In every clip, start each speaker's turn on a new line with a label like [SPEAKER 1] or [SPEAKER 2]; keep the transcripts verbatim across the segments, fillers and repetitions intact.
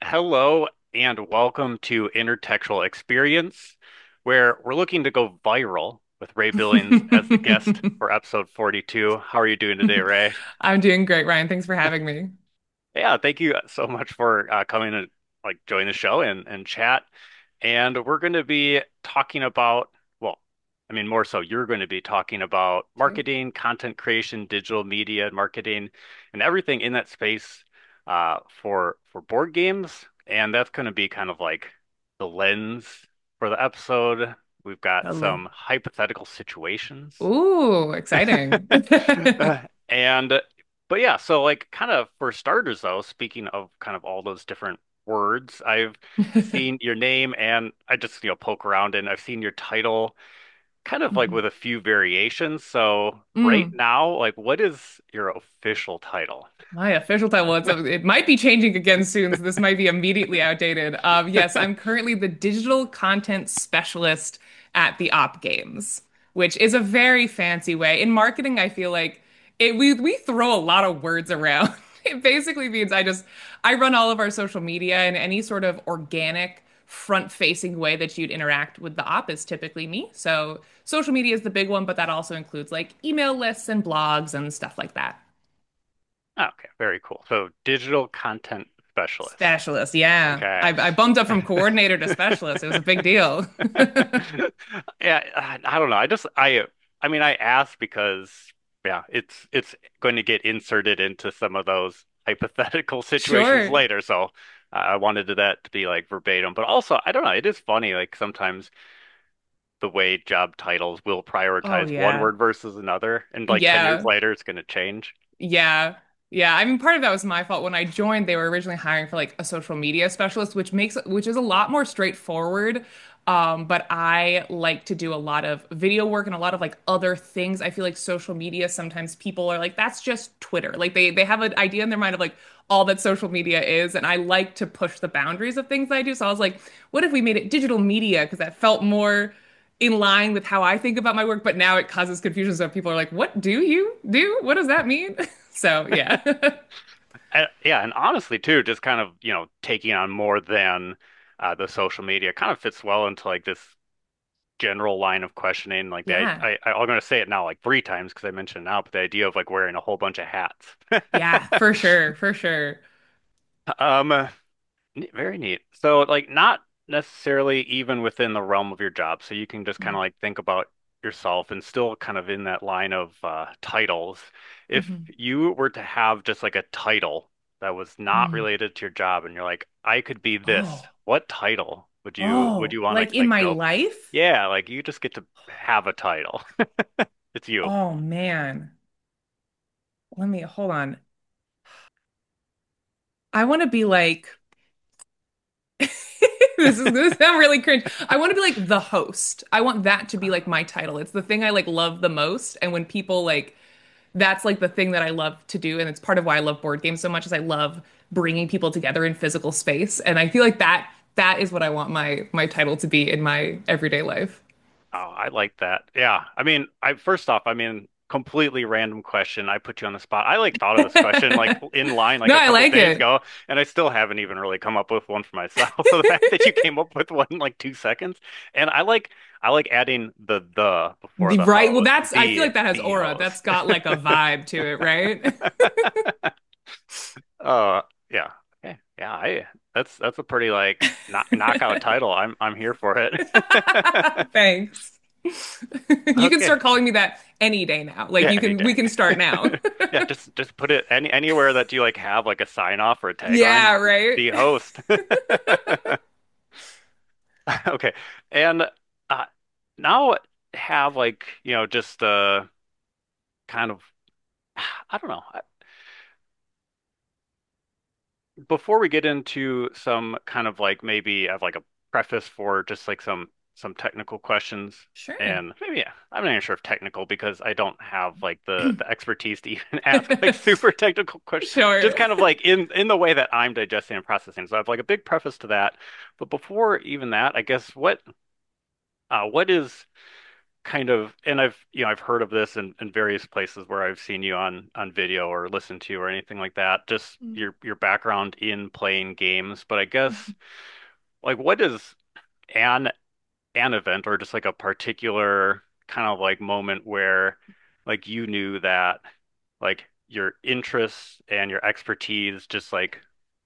[SPEAKER 1] Hello and welcome to Intertextual Experience, where we're looking to go viral with Ray Billings as the guest for episode forty-two. How are you doing today, Ray?
[SPEAKER 2] I'm doing great, Ryan. Thanks for having me.
[SPEAKER 1] Yeah, thank you so much for uh, coming and like join the show and and chat. And we're going to be talking about, well, I mean more so you're going to be talking about
[SPEAKER 2] Sure.
[SPEAKER 1] marketing, content creation, digital media marketing, and everything in that space uh for for board games. And that's going to be kind of like the lens for the episode. We've got
[SPEAKER 2] Hello.
[SPEAKER 1] some hypothetical situations.
[SPEAKER 2] Ooh, exciting.
[SPEAKER 1] Uh, and but yeah, so like kind of for starters though, speaking of kind of all those different words, I've seen your name and I just, you know, poke around and I've seen your title kind of like
[SPEAKER 2] Mhm.
[SPEAKER 1] with a few variations. So right
[SPEAKER 2] Mm,
[SPEAKER 1] now, like what is your official title?
[SPEAKER 2] my official title, well, it's it might be changing again soon, so this might be immediately outdated. Um, yes, I'm currently the digital content specialist at the Op Games, which is a very fancy way. In marketing, I feel like it we we throw a lot of words around. It basically means I just I run all of our social media and any sort of organic front-facing way that you'd interact with the op is typically me. So social media is the big one, but that also includes like email lists and blogs and stuff like that.
[SPEAKER 1] Okay, very cool. So digital content specialist.
[SPEAKER 2] Specialist, yeah.
[SPEAKER 1] Okay.
[SPEAKER 2] I, I bumped up from coordinator to specialist. It was a big deal.
[SPEAKER 1] Yeah, I I don't know. I just I I mean I asked because yeah, it's it's going to get inserted into some of those hypothetical situations
[SPEAKER 2] Sure.
[SPEAKER 1] later. So I wanted to, that to be like verbatim. But also, I don't know, it is funny like sometimes the way job titles will
[SPEAKER 2] Oh,
[SPEAKER 1] prioritize one
[SPEAKER 2] yeah.
[SPEAKER 1] word versus another and like ten years
[SPEAKER 2] Yeah.
[SPEAKER 1] later it's going to change.
[SPEAKER 2] Yeah. Yeah. I mean, part of that was my fault. When I joined, they were originally hiring for like a social media specialist, which makes which is a lot more straightforward. Um, but I like to do a lot of video work and a lot of like other things. I feel like social media, sometimes people are like, that's just Twitter. Like they they have an idea in their mind of like all that social media is. And I like to push the boundaries of things I do. So I was like, what if we made it digital media? Because that felt more in line with how I think about my work, but now it causes confusion. So people are like, what do you do? What does that mean? So yeah.
[SPEAKER 1] I, yeah, and honestly too, just kind of, you know, taking on more than uh, the social media kind of fits well into like this general line of questioning. Like the, I,
[SPEAKER 2] Yeah.
[SPEAKER 1] I, I'm going to say it now like three times because I mentioned it now, but the idea of like wearing a whole bunch of hats.
[SPEAKER 2] Yeah, for sure. For sure.
[SPEAKER 1] Um, ne- very neat. So like not necessarily even within the realm of your job. So you can just kind of like think about yourself and still kind of in that line of uh, titles. If
[SPEAKER 2] Mhm.
[SPEAKER 1] you were to have just like a title that was not
[SPEAKER 2] Mm.
[SPEAKER 1] related to your job and you're like, I could be this,
[SPEAKER 2] Oh.
[SPEAKER 1] what title would you would
[SPEAKER 2] Oh,
[SPEAKER 1] you want
[SPEAKER 2] like
[SPEAKER 1] to
[SPEAKER 2] in
[SPEAKER 1] like
[SPEAKER 2] my
[SPEAKER 1] go?
[SPEAKER 2] life?
[SPEAKER 1] Yeah, like you just get to have a title. It's you.
[SPEAKER 2] Oh man. Let me hold on. I want to be like this is gonna sound really cringe. I want to be like the host. I want that to be like my title. It's the thing I like love the most. And when people like that's like the thing that I love to do, and it's part of why I love board games so much is I love bringing people together in physical space, and I feel like that that is what I want my my title to be in my everyday life.
[SPEAKER 1] Oh, I like that. Yeah. I mean, I first off, I mean, completely random question. I put you on the spot. I like thought of this question like in line like
[SPEAKER 2] No,
[SPEAKER 1] a
[SPEAKER 2] I
[SPEAKER 1] couple
[SPEAKER 2] like
[SPEAKER 1] days
[SPEAKER 2] it.
[SPEAKER 1] ago, and I still haven't even really come up with one for myself. So the fact that you came up with one in like two seconds, and I like I like adding the the before
[SPEAKER 2] The
[SPEAKER 1] the
[SPEAKER 2] right, well,
[SPEAKER 1] host,
[SPEAKER 2] that's I feel
[SPEAKER 1] the
[SPEAKER 2] like that has
[SPEAKER 1] the
[SPEAKER 2] aura.
[SPEAKER 1] host.
[SPEAKER 2] That's got like a vibe to it, right?
[SPEAKER 1] Uh, yeah. Okay. Yeah, I that's that's a pretty like knock, knockout title. I'm I'm here for it.
[SPEAKER 2] Thanks. You can
[SPEAKER 1] Okay.
[SPEAKER 2] start calling me that any day now. Like
[SPEAKER 1] Yeah,
[SPEAKER 2] you
[SPEAKER 1] any
[SPEAKER 2] can we
[SPEAKER 1] day.
[SPEAKER 2] can start now.
[SPEAKER 1] Yeah, just just put it any anywhere that you like have like a sign off or a tagline.
[SPEAKER 2] Yeah, right.
[SPEAKER 1] The host. Okay. And uh now have like, you know, just uh kind of I don't know. Before we get into some kind of like maybe I have like a preface for just like some some technical questions
[SPEAKER 2] Sure.
[SPEAKER 1] and maybe yeah, I'm not even sure if technical because I don't have like the the expertise to even ask like super technical questions.
[SPEAKER 2] Sure.
[SPEAKER 1] Just kind of like in in the way that I'm digesting and processing. So I have like a big preface to that. But before even that, I guess what uh what is kind of, and I've, you know, I've heard of this in, in various places where I've seen you on on video or listened to you or anything like that, just
[SPEAKER 2] Mm.
[SPEAKER 1] your your background in playing games. But I guess like what is an an event or just like a particular kind of like moment where like you knew that like your interests and your expertise just like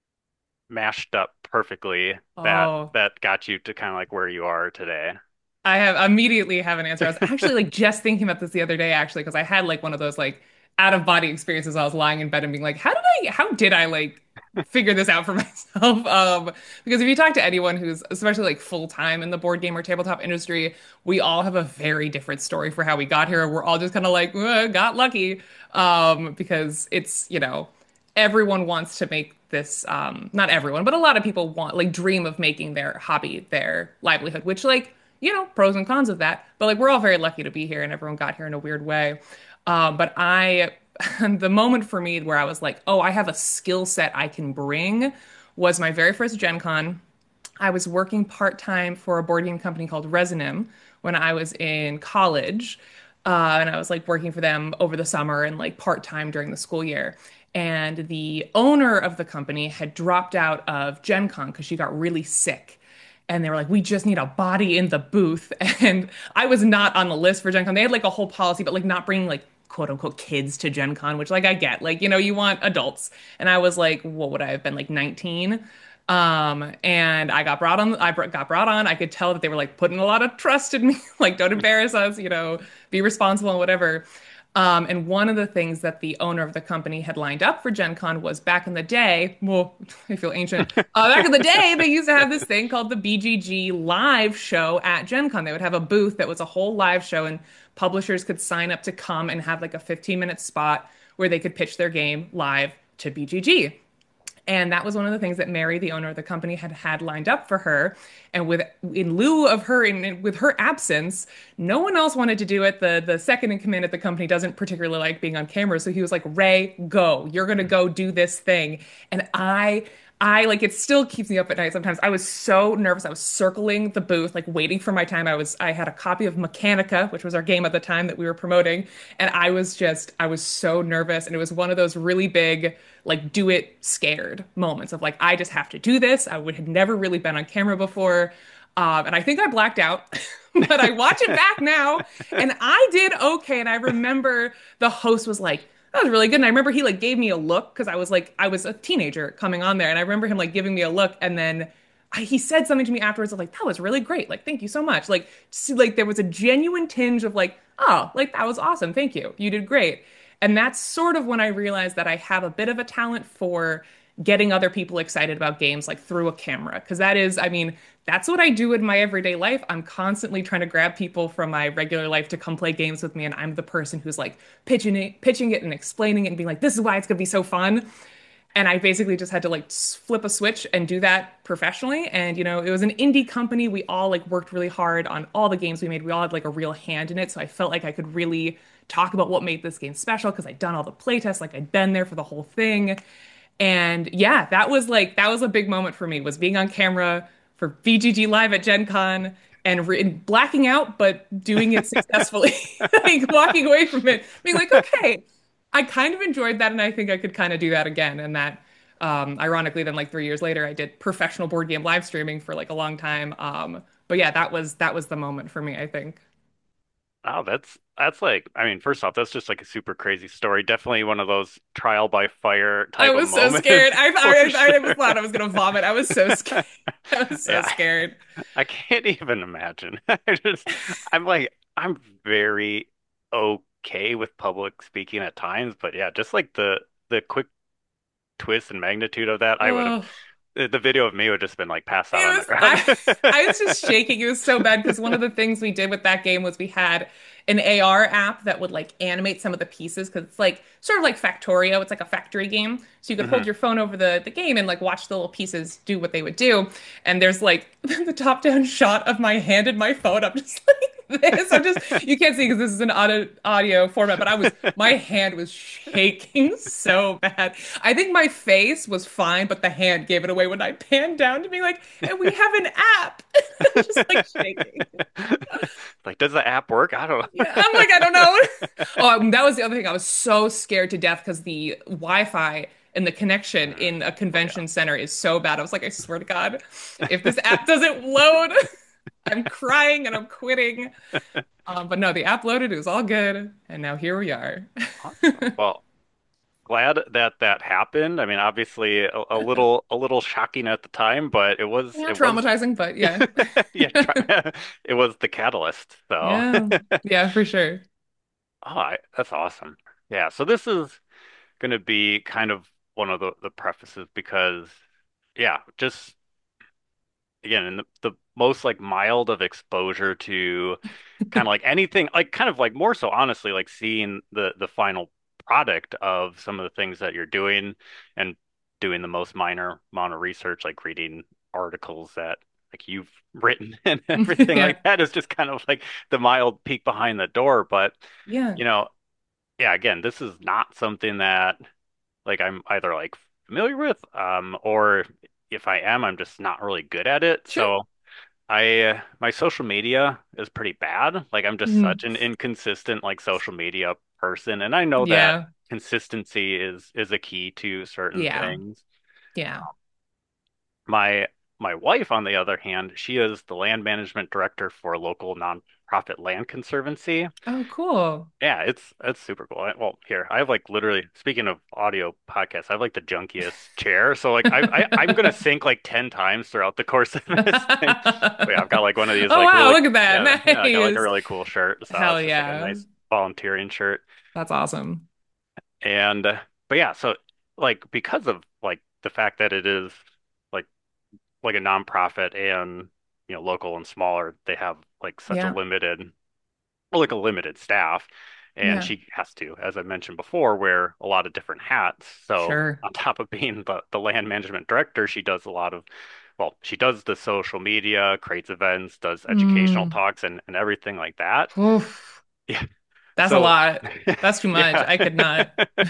[SPEAKER 1] mashed up perfectly that
[SPEAKER 2] Oh,
[SPEAKER 1] that got you to kind of like where you are today.
[SPEAKER 2] I have immediately have an answer. I was actually like just thinking about this the other day, actually, because I had like one of those like out of body experiences. I was lying in bed and being like, how did I, how did I like figure this out for myself? Um, because if you talk to anyone who's especially like full time in the board game or tabletop industry, we all have a very different story for how we got here. We're all just kind of like, "Uh, got lucky. Um, because it's, you know, everyone wants to make this um not everyone, but a lot of people want like dream of making their hobby their livelihood, which like you know, pros and cons of that. But like we're all very lucky to be here and everyone got here in a weird way. Um, but I, the moment for me where I was like, oh, I have a skill set I can bring was my very first Gen Con. I was working part-time for a board game company called Resonim when I was in college. Uh, and I was like working for them over the summer and like part-time during the school year. And the owner of the company had dropped out of Gen Con because she got really sick. And they were like, we just need a body in the booth. And I was not on the list for Gen Con. They had like a whole policy, but like not bringing like quote unquote kids to Gen Con, which like I get. Like, you know, you want adults. And I was like, what would I have been like nineteen? Um, and I got brought on, I br- got brought on. I could tell that they were like putting a lot of trust in me, like, don't embarrass us, you know, be responsible and whatever. Um, and one of the things that the owner of the company had lined up for Gen Con was back in the day, well, I feel ancient. Uh, back in the day, they used to have this thing called the B G G live show at Gen Con. They would have a booth that was a whole live show, and publishers could sign up to come and have like a fifteen minute spot where they could pitch their game live to B G G. And that was one of the things that Mary, the owner of the company, had had lined up for her. And with in lieu of her, in, with her absence, no one else wanted to do it. The the second in command at the company doesn't particularly like being on camera, so he was like, "Ray, go! You're gonna go do this thing." And I. I like it still keeps me up at night sometimes. I was so nervous. I was circling the booth, like waiting for my time. I was I had a copy of Mechanica, which was our game at the time that we were promoting, and I was just I was so nervous. And it was one of those really big like do it scared moments of like I just have to do this. I would had never really been on camera before. Um, and I think I blacked out, but I watch it back now and I did okay. And I remember the host was like, that was really good. And I remember he like gave me a look because I was like, I was a teenager coming on there. And I remember him like giving me a look and then I, he said something to me afterwards of like, that was really great. Like, thank you so much. Like, so, like there was a genuine tinge of like, oh, like that was awesome. Thank you. You did great. And that's sort of when I realized that I have a bit of a talent for getting other people excited about games like through a camera. Because that is, I mean, that's what I do in my everyday life. I'm constantly trying to grab people from my regular life to come play games with me. And I'm the person who's like pitching it, pitching it and explaining it and being like, this is why it's going to be so fun. And I basically just had to like flip a switch and do that professionally. And, you know, it was an indie company. We all like worked really hard on all the games we made. We all had like a real hand in it. So I felt like I could really talk about what made this game special because I'd done all the playtests, like I'd been there for the whole thing. And yeah, that was like that was a big moment for me was being on camera for B G G Live at Gen Con and re and blacking out, but doing it successfully. Like walking away from it, being like, okay, I kind of enjoyed that, and I think I could kind of do that again. And that, um, ironically, then like three years later, I did professional board game live streaming for like a long time. Um, but yeah, that was that was the moment for me, I think.
[SPEAKER 1] Oh, that's that's like, I mean, first off, that's just like a super crazy story. Definitely one of those trial by fire
[SPEAKER 2] I
[SPEAKER 1] type of
[SPEAKER 2] was so scared.
[SPEAKER 1] moments
[SPEAKER 2] I
[SPEAKER 1] for
[SPEAKER 2] I, I was
[SPEAKER 1] sure.
[SPEAKER 2] thought I was gonna vomit. I was so scared. I was so
[SPEAKER 1] Yeah,
[SPEAKER 2] scared.
[SPEAKER 1] I can't even imagine. I just, I'm like, I'm very okay with public speaking at times, but yeah, just like the the quick twist and magnitude of that, I would have,
[SPEAKER 2] Oh,
[SPEAKER 1] the the video of me would have just been like passed out on
[SPEAKER 2] it
[SPEAKER 1] the
[SPEAKER 2] was I
[SPEAKER 1] ground.
[SPEAKER 2] I was just shaking. It was so bad because one of the things we did with that game was we had an A R app that would like animate some of the pieces because it's like sort of like Factorio. It's like a factory game. So you could hold
[SPEAKER 1] Hmm.
[SPEAKER 2] your phone over the, the game and like watch the little pieces do what they would do. And there's like the top-down shot of my hand in my phone. I'm just like this. I'm just you can't see because this is an audio audio format, but I was my hand was shaking so bad. I think my face was fine, but the hand gave it away when I panned down to be like, and we have an app. Just like shaking.
[SPEAKER 1] Like, does the app work? I don't
[SPEAKER 2] Yeah, I'm like, I don't know. Oh, um, that was the other thing. I was so scared to death because the Wi-Fi and the connection
[SPEAKER 1] know.
[SPEAKER 2] in a
[SPEAKER 1] Oh yeah.
[SPEAKER 2] convention center is so bad. I was like, I swear to God, if this app doesn't load, I'm crying and I'm quitting. Um, but no, the app loaded. It was all good, and now here we are.
[SPEAKER 1] Awesome. Well, glad that that happened. I mean, obviously a, a little a little shocking at the time, but it was
[SPEAKER 2] Yeah,
[SPEAKER 1] it was
[SPEAKER 2] traumatizing, but yeah,
[SPEAKER 1] yeah, try, it was the catalyst. So,
[SPEAKER 2] yeah, yeah, for sure.
[SPEAKER 1] oh, I, that's awesome. Yeah, so this is going to be kind of one of the the prefaces because yeah, just again, in the, the most like mild of exposure to kind of like anything, like kind of like more so honestly, like seeing the the final product of some of the things that you're doing and doing the most minor amount of research, like reading articles that like you've written and everything
[SPEAKER 2] Yeah,
[SPEAKER 1] like that is just kind of like the mild peek behind the door. But
[SPEAKER 2] yeah,
[SPEAKER 1] you know, yeah, again, this is not something that like I'm either like familiar with, um, or if I am, I'm just not really good at it.
[SPEAKER 2] sure.
[SPEAKER 1] So I uh, my social media is pretty bad. Like I'm just
[SPEAKER 2] Mhm.
[SPEAKER 1] such an inconsistent like social media person, and I know that
[SPEAKER 2] Yeah,
[SPEAKER 1] consistency is is a key to certain
[SPEAKER 2] yeah,
[SPEAKER 1] things.
[SPEAKER 2] yeah.
[SPEAKER 1] My my wife, on the other hand, she is the land management director for a local nonprofit land conservancy.
[SPEAKER 2] Oh, cool.
[SPEAKER 1] Yeah, it's it's super cool. I- Well, here I have like literally speaking of audio podcasts, I have like the junkiest chair. So like I, I I'm gonna sync like ten times throughout the course of this thing. But yeah, I've got like one of these
[SPEAKER 2] Oh
[SPEAKER 1] like
[SPEAKER 2] wow,
[SPEAKER 1] really
[SPEAKER 2] look at that.
[SPEAKER 1] yeah yeah I got like a
[SPEAKER 2] Nice.
[SPEAKER 1] really cool shirt. So
[SPEAKER 2] Hell
[SPEAKER 1] it's just like a
[SPEAKER 2] yeah.
[SPEAKER 1] nice volunteering shirt.
[SPEAKER 2] That's awesome.
[SPEAKER 1] And uh, but yeah, so like because of like the fact that it is like like a nonprofit and you know local and smaller, they have like such a
[SPEAKER 2] Yeah.
[SPEAKER 1] limited like a limited staff. And
[SPEAKER 2] Yeah.
[SPEAKER 1] she has to, as I mentioned before, wear a lot of different hats. So
[SPEAKER 2] Sure.
[SPEAKER 1] on top of being the, the land management director, she does a lot of, well, she does the social media, creates events, does educational
[SPEAKER 2] Mm.
[SPEAKER 1] talks and, and everything like that.
[SPEAKER 2] Oof.
[SPEAKER 1] Yeah.
[SPEAKER 2] That's a
[SPEAKER 1] So
[SPEAKER 2] lot. That's too much.
[SPEAKER 1] yeah.
[SPEAKER 2] I could not.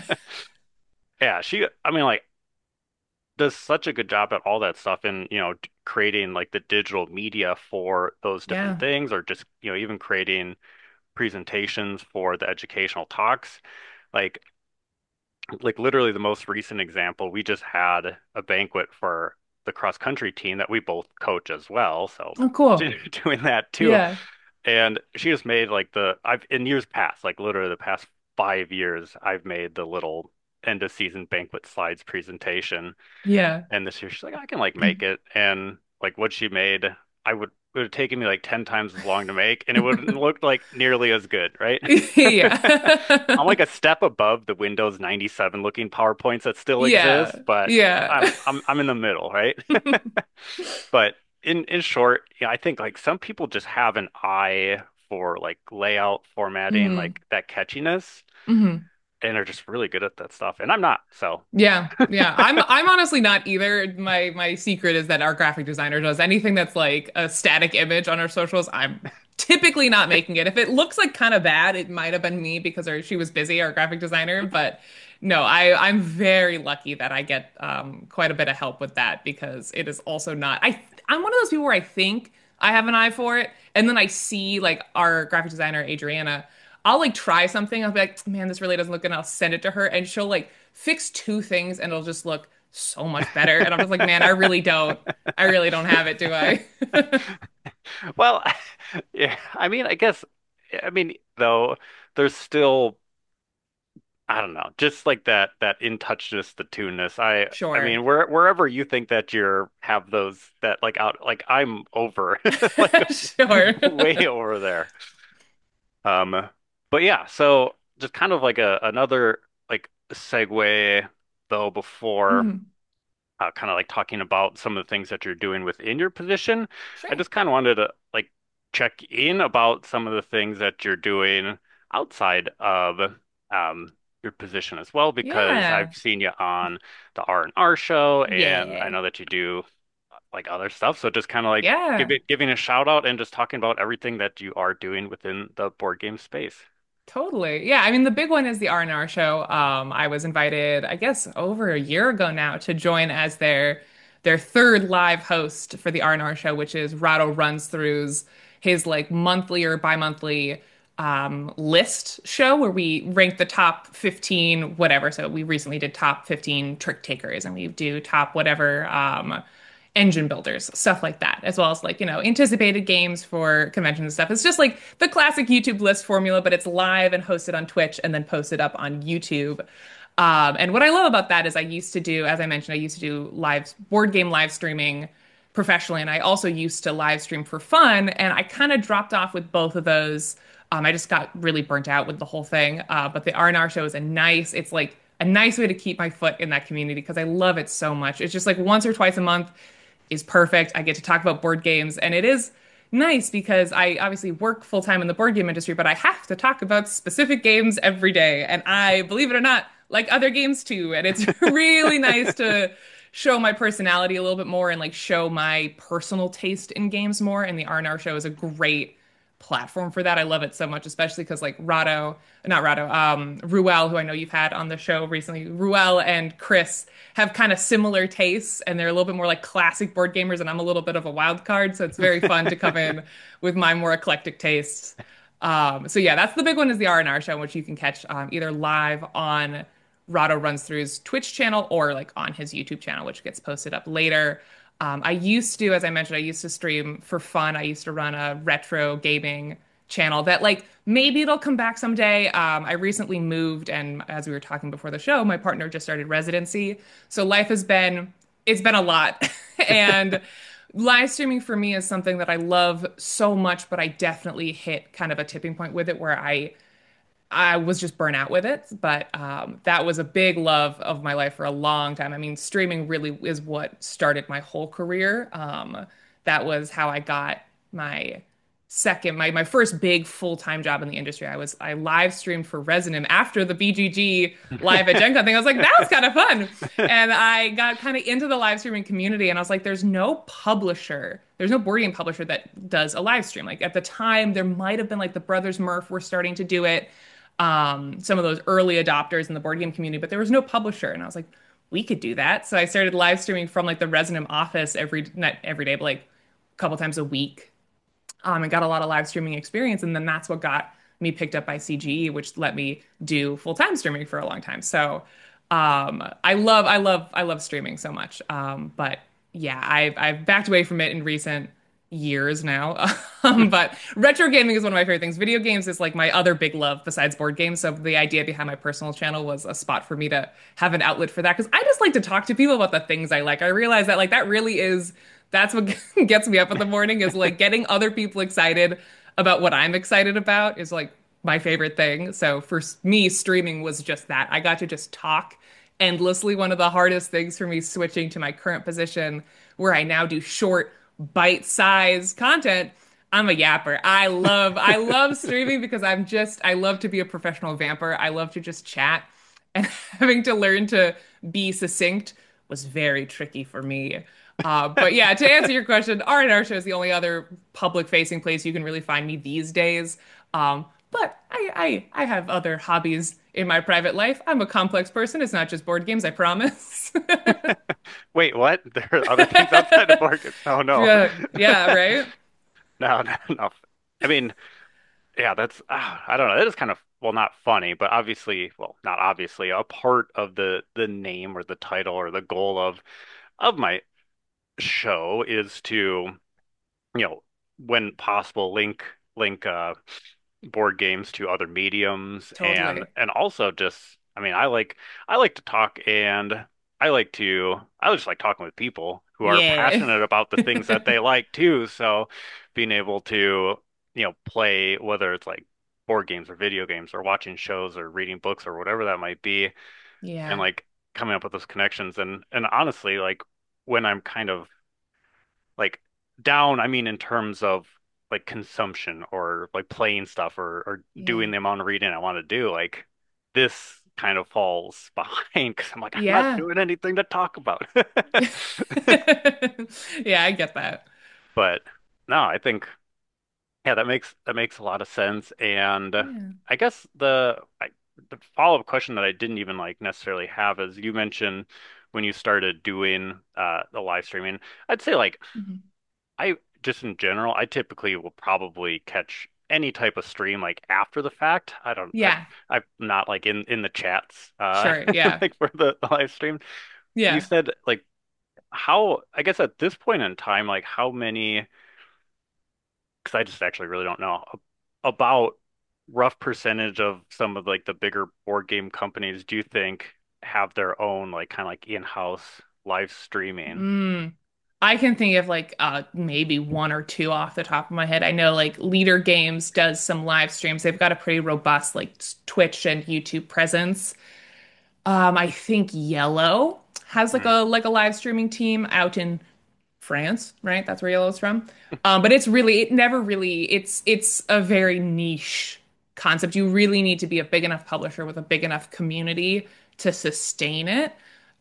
[SPEAKER 1] Yeah, she, I mean, like, does such a good job at all that stuff and, you know, creating like the digital media for those different
[SPEAKER 2] Yeah.
[SPEAKER 1] things, or just, you know, even creating presentations for the educational talks. Like, like literally the most recent example, we just had a banquet for the cross country team that we both coach as well. So
[SPEAKER 2] Oh, cool.
[SPEAKER 1] doing that too.
[SPEAKER 2] Yeah.
[SPEAKER 1] And she just made like the I've in years past, like literally the past five years, I've made the little end of season banquet slides presentation.
[SPEAKER 2] Yeah.
[SPEAKER 1] And this year she's like, I can like make it. And like what she made, I would it would have taken me like ten times as long to make, and it wouldn't look like nearly as good, right? I'm
[SPEAKER 2] Yeah.
[SPEAKER 1] like a step above the Windows ninety-seven looking PowerPoints that still exist,
[SPEAKER 2] Yeah.
[SPEAKER 1] but
[SPEAKER 2] Yeah.
[SPEAKER 1] I'm I'm I'm in the middle, right? But in in short, yeah, I think like some people just have an eye for like layout, formatting,
[SPEAKER 2] Mm.
[SPEAKER 1] like that catchiness,
[SPEAKER 2] Hmm.
[SPEAKER 1] and are just really good at that stuff. And I'm not, so
[SPEAKER 2] Yeah, yeah. I'm I'm honestly not either. My my secret is that our graphic designer does anything that's like a static image on our socials. I'm typically not making it. If it looks like kind of bad, it might have been me because our, she was busy, our graphic designer. But no, I I'm very lucky that I get um, quite a bit of help with that because it is also not. I I'm one of those people where I think I have an eye for it, and then I see like our graphic designer Adriana. I'll like try something. I'll be like, man, this really doesn't look good. And I'll send it to her, and she'll like fix two things and it'll just look so much better. And I'm just like, man, I really don't, I really don't have it, do I?
[SPEAKER 1] well, yeah, I mean, I guess I mean though there's still I don't know, just like that that in touchness, the tuneness. I I
[SPEAKER 2] Sure.
[SPEAKER 1] mean, where wherever you think that you're have those that like out like I'm over like
[SPEAKER 2] Sure.
[SPEAKER 1] way over there. Um, but yeah, so just kind of like a another like segue though before
[SPEAKER 2] Mhm.
[SPEAKER 1] uh, kind of like talking about some of the things that you're doing within your position. I
[SPEAKER 2] Sure.
[SPEAKER 1] just kind of wanted to like check in about some of the things that you're doing outside of um, your position as well, because I've
[SPEAKER 2] Yeah.
[SPEAKER 1] seen you on the R and R show, and I
[SPEAKER 2] Yeah.
[SPEAKER 1] know that you do like other stuff. So just kind of like give
[SPEAKER 2] Yeah.
[SPEAKER 1] it, giving a shout out and just talking about everything that you are doing within the board game space.
[SPEAKER 2] Totally. Yeah, I mean the big one is the R and R show. Um, I was invited, I guess, over a year ago now to join as their their third live host for the R and R show, which is Rahdo Runs Through's his like monthly or bi-monthly um list show where we rank the top fifteen whatever. So we recently did top fifteen trick takers and we do top whatever um engine builders, stuff like that, as well as like, you know, anticipated games for conventions and stuff. It's just like the classic YouTube list formula, but it's live and hosted on Twitch and then posted up on YouTube. Um, and what I love about that is I used to do, as I mentioned, I used to do live board game live streaming professionally, and I also used to live stream for fun. And I kind of dropped off with both of those. Um, I just got really burnt out with the whole thing. Uh, but the R and R show is a nice, it's like a nice way to keep my foot in that community because I love it so much. It's just like once or twice a month is perfect. I get to talk about board games, and it is nice because I obviously work full time in the board game industry, but I have to talk about specific games every day. And I, believe it or not, like other games too. And it's really nice to show my personality a little bit more and like show my personal taste in games more. And the R and R show is a great platform for that. I love it so much, especially because like Rahdo, not Rahdo, um, Ruel, who I know you've had on the show recently, Ruel and Chris have kind of similar tastes and they're a little bit more like classic board gamers, and I'm a little bit of a wild card. So it's very fun to come in with my more eclectic tastes. Um, so yeah, that's the big one is the R and R show, which you can catch um, either live on Rahdo Runs Through's Twitch channel or like on his YouTube channel, which gets posted up later. Um, I used to, as I mentioned, I used to stream for fun. I used to run a retro gaming channel that like maybe it'll come back someday. Um, I recently moved, and as we were talking before the show, my partner just started residency. So life has been it's been a lot. And live streaming for me is something that I love so much, but I definitely hit kind of a tipping point with it where I I was just burnt out with it, but um, that was a big love of my life for a long time. I mean, streaming really is what started my whole career. Um, that was how I got my second, my my first big full-time job in the industry. I was I live streamed for Resonum after the B G G live at Gen Con thing. I was like, that was kind of fun, and I got kind of into the live streaming community. And I was like, there's no publisher, there's no board game publisher that does a live stream. Like at the time, there might have been like the Brothers Murph were starting to do it, um, some of those early adopters in the board game community, but there was no publisher. And I was like, we could do that. So I started live streaming from like the Resonum office every, not every day, but like a couple times a week. Um, and got a lot of live streaming experience. And then that's what got me picked up by C G E, which let me do full-time streaming for a long time. So um, I love, I love, I love streaming so much. Um, but yeah, I've, I've backed away from it in recent years now. Um, but retro gaming is one of my favorite things. Video games is like my other big love besides board games. So the idea behind my personal channel was a spot for me to have an outlet for that because I just like to talk to people about the things I like. I realize that like that really is that's what gets me up in the morning is like getting other people excited about what I'm excited about is like my favorite thing. So for me, streaming was just that. I got to just talk endlessly. One of the hardest things for me switching to my current position where I now do short bite-sized content. I'm a yapper. I love I love streaming because I'm just I love to be a professional vamper. I love to just chat, and having to learn to be succinct was very tricky for me. Uh, but yeah, to answer your question, R and R show is the only other public-facing place you can really find me these days. Um, but I, I I have other hobbies in my private life. I'm a complex person. It's not just board games, I promise.
[SPEAKER 1] Wait, what? There are other things outside of board games? Oh no.
[SPEAKER 2] Yeah, yeah, right.
[SPEAKER 1] No, no, no. I mean, yeah, that's ah, I don't know. That is kind of well, not funny, but obviously, well, not obviously, a part of the the name or the title or the goal of of my show is to, you know, when possible, link link uh board games to other mediums and
[SPEAKER 2] Totally.
[SPEAKER 1] and also just I mean I like I like to talk and I like to I just like talking with people who are
[SPEAKER 2] Yeah.
[SPEAKER 1] passionate about the things that they like too. So being able to, you know, play whether it's like board games or video games or watching shows or reading books or whatever that might be and
[SPEAKER 2] Yeah.
[SPEAKER 1] like coming up with those connections and and honestly like when I'm kind of like down, I mean in terms of like consumption or like playing stuff or or doing
[SPEAKER 2] Yeah.
[SPEAKER 1] the amount of reading I want to do, like this kind of falls behind because I'm like, I'm not
[SPEAKER 2] Yeah.
[SPEAKER 1] doing anything to talk about.
[SPEAKER 2] Yeah, I get that.
[SPEAKER 1] But no, I think yeah, that makes that makes a lot of sense. And uh,
[SPEAKER 2] Yeah.
[SPEAKER 1] I guess the I, the follow-up question that I didn't even like necessarily have is you mentioned when you started doing uh the live streaming, I'd say like
[SPEAKER 2] Mhm.
[SPEAKER 1] I just in general, I typically will probably catch any type of stream like after the fact. I don't I
[SPEAKER 2] Yeah,
[SPEAKER 1] I'm not like in in the chats uh
[SPEAKER 2] sure. Yeah.
[SPEAKER 1] like for the, the live stream. You
[SPEAKER 2] Yeah.
[SPEAKER 1] said like how I guess at this point in time like how many because I just actually really don't know about rough percentage of some of like the bigger board game companies do you think have their own like kind of like in-house live streaming?
[SPEAKER 2] Mm. I can think of like uh maybe one or two off the top of my head. I know like Leader Games does some live streams. They've got a pretty robust like s- Twitch and YouTube presence. Um, I think Yellow has like
[SPEAKER 1] Hmm.
[SPEAKER 2] a like a live streaming team out in France, right? That's where Yellow's from. Um, but it's really, it never really, it's it's a very niche concept. You really need to be a big enough publisher with a big enough community to sustain it.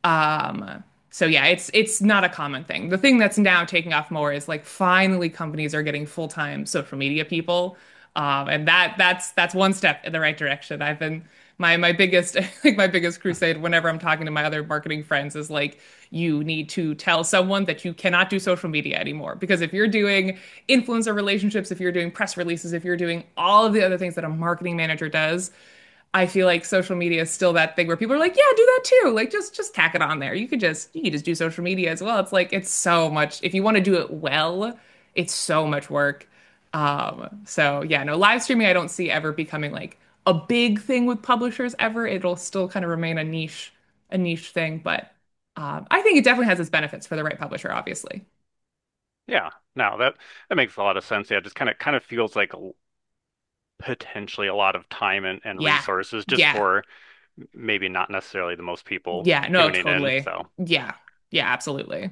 [SPEAKER 2] Um, so yeah, it's it's not a common thing. The thing that's now taking off more is like finally companies are getting full-time social media people. Um, and that that's that's one step in the right direction. I've been my my biggest like my biggest crusade whenever I'm talking to my other marketing friends is like you need to tell someone that you cannot do social media anymore because if you're doing influencer relationships, if you're doing press releases, if you're doing all of the other things that a marketing manager does, I feel like social media is still that thing where people are like, yeah, do that too. Like just just tack it on there. You could just you could just do social media as well. It's like it's so much if you want to do it well, it's so much work. Um, so yeah, no, live streaming I don't see ever becoming like a big thing with publishers ever. It'll still kind of remain a niche a niche thing, but um, I think it definitely has its benefits for the right publisher, obviously.
[SPEAKER 1] Yeah, no, that that makes a lot of sense. Yeah, it just kind of kind of feels like a, potentially a lot of time and, and
[SPEAKER 2] Yeah.
[SPEAKER 1] resources just
[SPEAKER 2] Yeah.
[SPEAKER 1] for maybe not necessarily the most people
[SPEAKER 2] Yeah, no,
[SPEAKER 1] tuning in.
[SPEAKER 2] totally.
[SPEAKER 1] So
[SPEAKER 2] Yeah. Yeah, absolutely.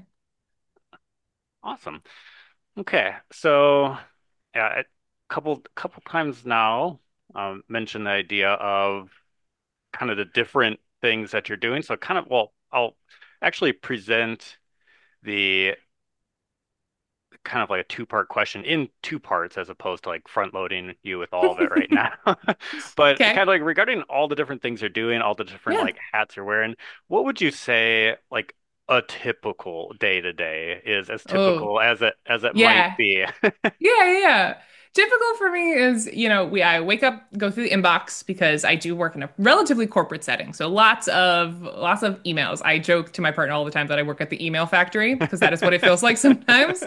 [SPEAKER 1] awesome. Okay, so yeah, a couple couple times now um, mentioned the idea of kind of the different things that you're doing. So kind of well, I'll actually present the kind of like a two-part question in two parts as opposed to like front loading you with all of it right now. But kind
[SPEAKER 2] Okay.
[SPEAKER 1] of like regarding all the different things you're doing, all the different
[SPEAKER 2] Yeah.
[SPEAKER 1] like hats you're wearing, what would you say like a typical day to day is as
[SPEAKER 2] Oh,
[SPEAKER 1] typical as it as it might
[SPEAKER 2] yeah.
[SPEAKER 1] be?
[SPEAKER 2] Yeah, yeah, yeah. Typical for me is, you know, we I wake up, go through the inbox because I do work in a relatively corporate setting. So lots of lots of emails. I joke to my partner all the time that I work at the email factory because that is what it feels like sometimes.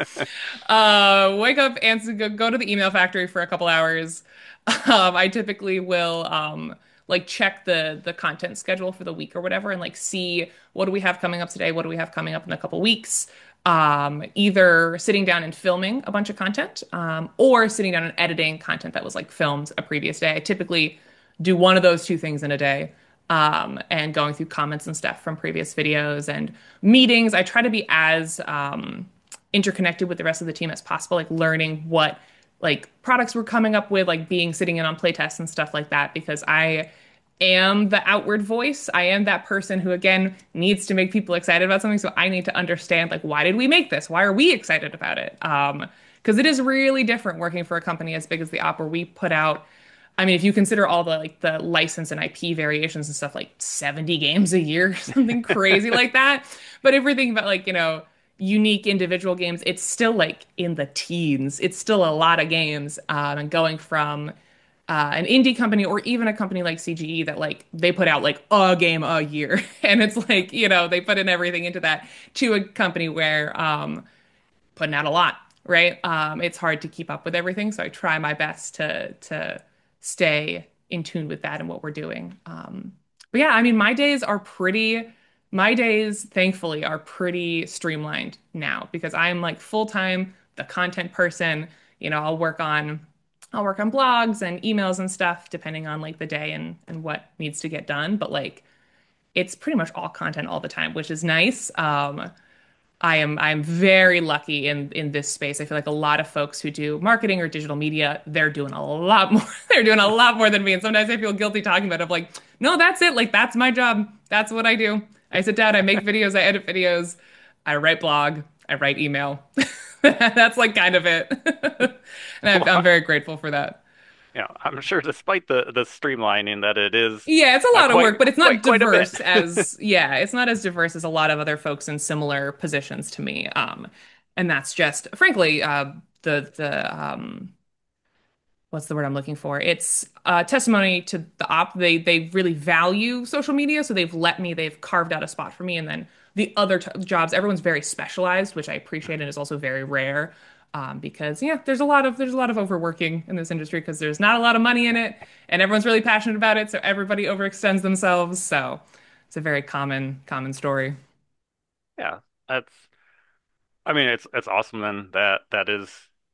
[SPEAKER 2] Uh, wake up, answer, go, go to the email factory for a couple hours. Um, I typically will um like check the the content schedule for the week or whatever and like see what do we have coming up today, what do we have coming up in a couple weeks um, either sitting down and filming a bunch of content, um, or sitting down and editing content that was like filmed a previous day. I typically do one of those two things in a day. Um, and going through comments and stuff from previous videos and meetings. I try to be as um, interconnected with the rest of the team as possible, like learning what like products we're coming up with, like being sitting in on playtests and stuff like that, because I am the outward voice. I am that person who, again, needs to make people excited about something. So I need to understand, like, why did we make this? Why are we excited about it? Um, because it is really different working for a company as big as the Op, where we put out. I mean, if you consider all the like the license and I P variations and stuff, like seventy games a year, something crazy like that. But if we're thinking about like, you know, unique individual games, it's still like in the teens. It's still a lot of games. Um, and going from uh, an indie company or even a company like C G E that like they put out like a game a year and it's like, you know, they put in everything into that to a company where um putting out a lot, right? Um it's hard to keep up with everything, so I try my best to to stay in tune with that and what we're doing. Um but yeah, I mean my days are pretty my days thankfully are pretty streamlined now because I'm like full-time the content person. You know, I'll work on I'll work on blogs and emails and stuff depending on like the day and and what needs to get done. But like it's pretty much all content all the time, which is nice. Um, I am I'm very lucky in in this space. I feel like a lot of folks who do marketing or digital media, they're doing a lot more. They're doing a lot more than me. And sometimes I feel guilty talking about it. I'm like, no, that's it. Like that's my job. That's what I do. I sit down, I make videos, I edit videos, I write blog, I write email. That's like kind of it. And I'm, I'm
[SPEAKER 1] Well,
[SPEAKER 2] very grateful for that.
[SPEAKER 1] yeah, I'm sure despite the the streamlining that it is
[SPEAKER 2] Yeah, it's a
[SPEAKER 1] uh,
[SPEAKER 2] lot of
[SPEAKER 1] quite
[SPEAKER 2] work, but it's
[SPEAKER 1] quite
[SPEAKER 2] not
[SPEAKER 1] quite a bit.
[SPEAKER 2] diverse as, yeah, it's not as diverse as a lot of other folks in similar positions to me. Um, and that's just, frankly, uh, the the um, what's the word I'm looking for? It's uh, testimony to the op. They they really value social media, so they've let me, they've carved out a spot for me. And then the other t jobs, everyone's very specialized, which I appreciate and is also very rare. Um, because yeah, there's a lot of there's a lot of overworking in this industry because there's not a lot of money in it, and everyone's really passionate about it, so everybody overextends themselves. So it's a very common common story.
[SPEAKER 1] Yeah, that's. I mean, it's it's awesome then that that is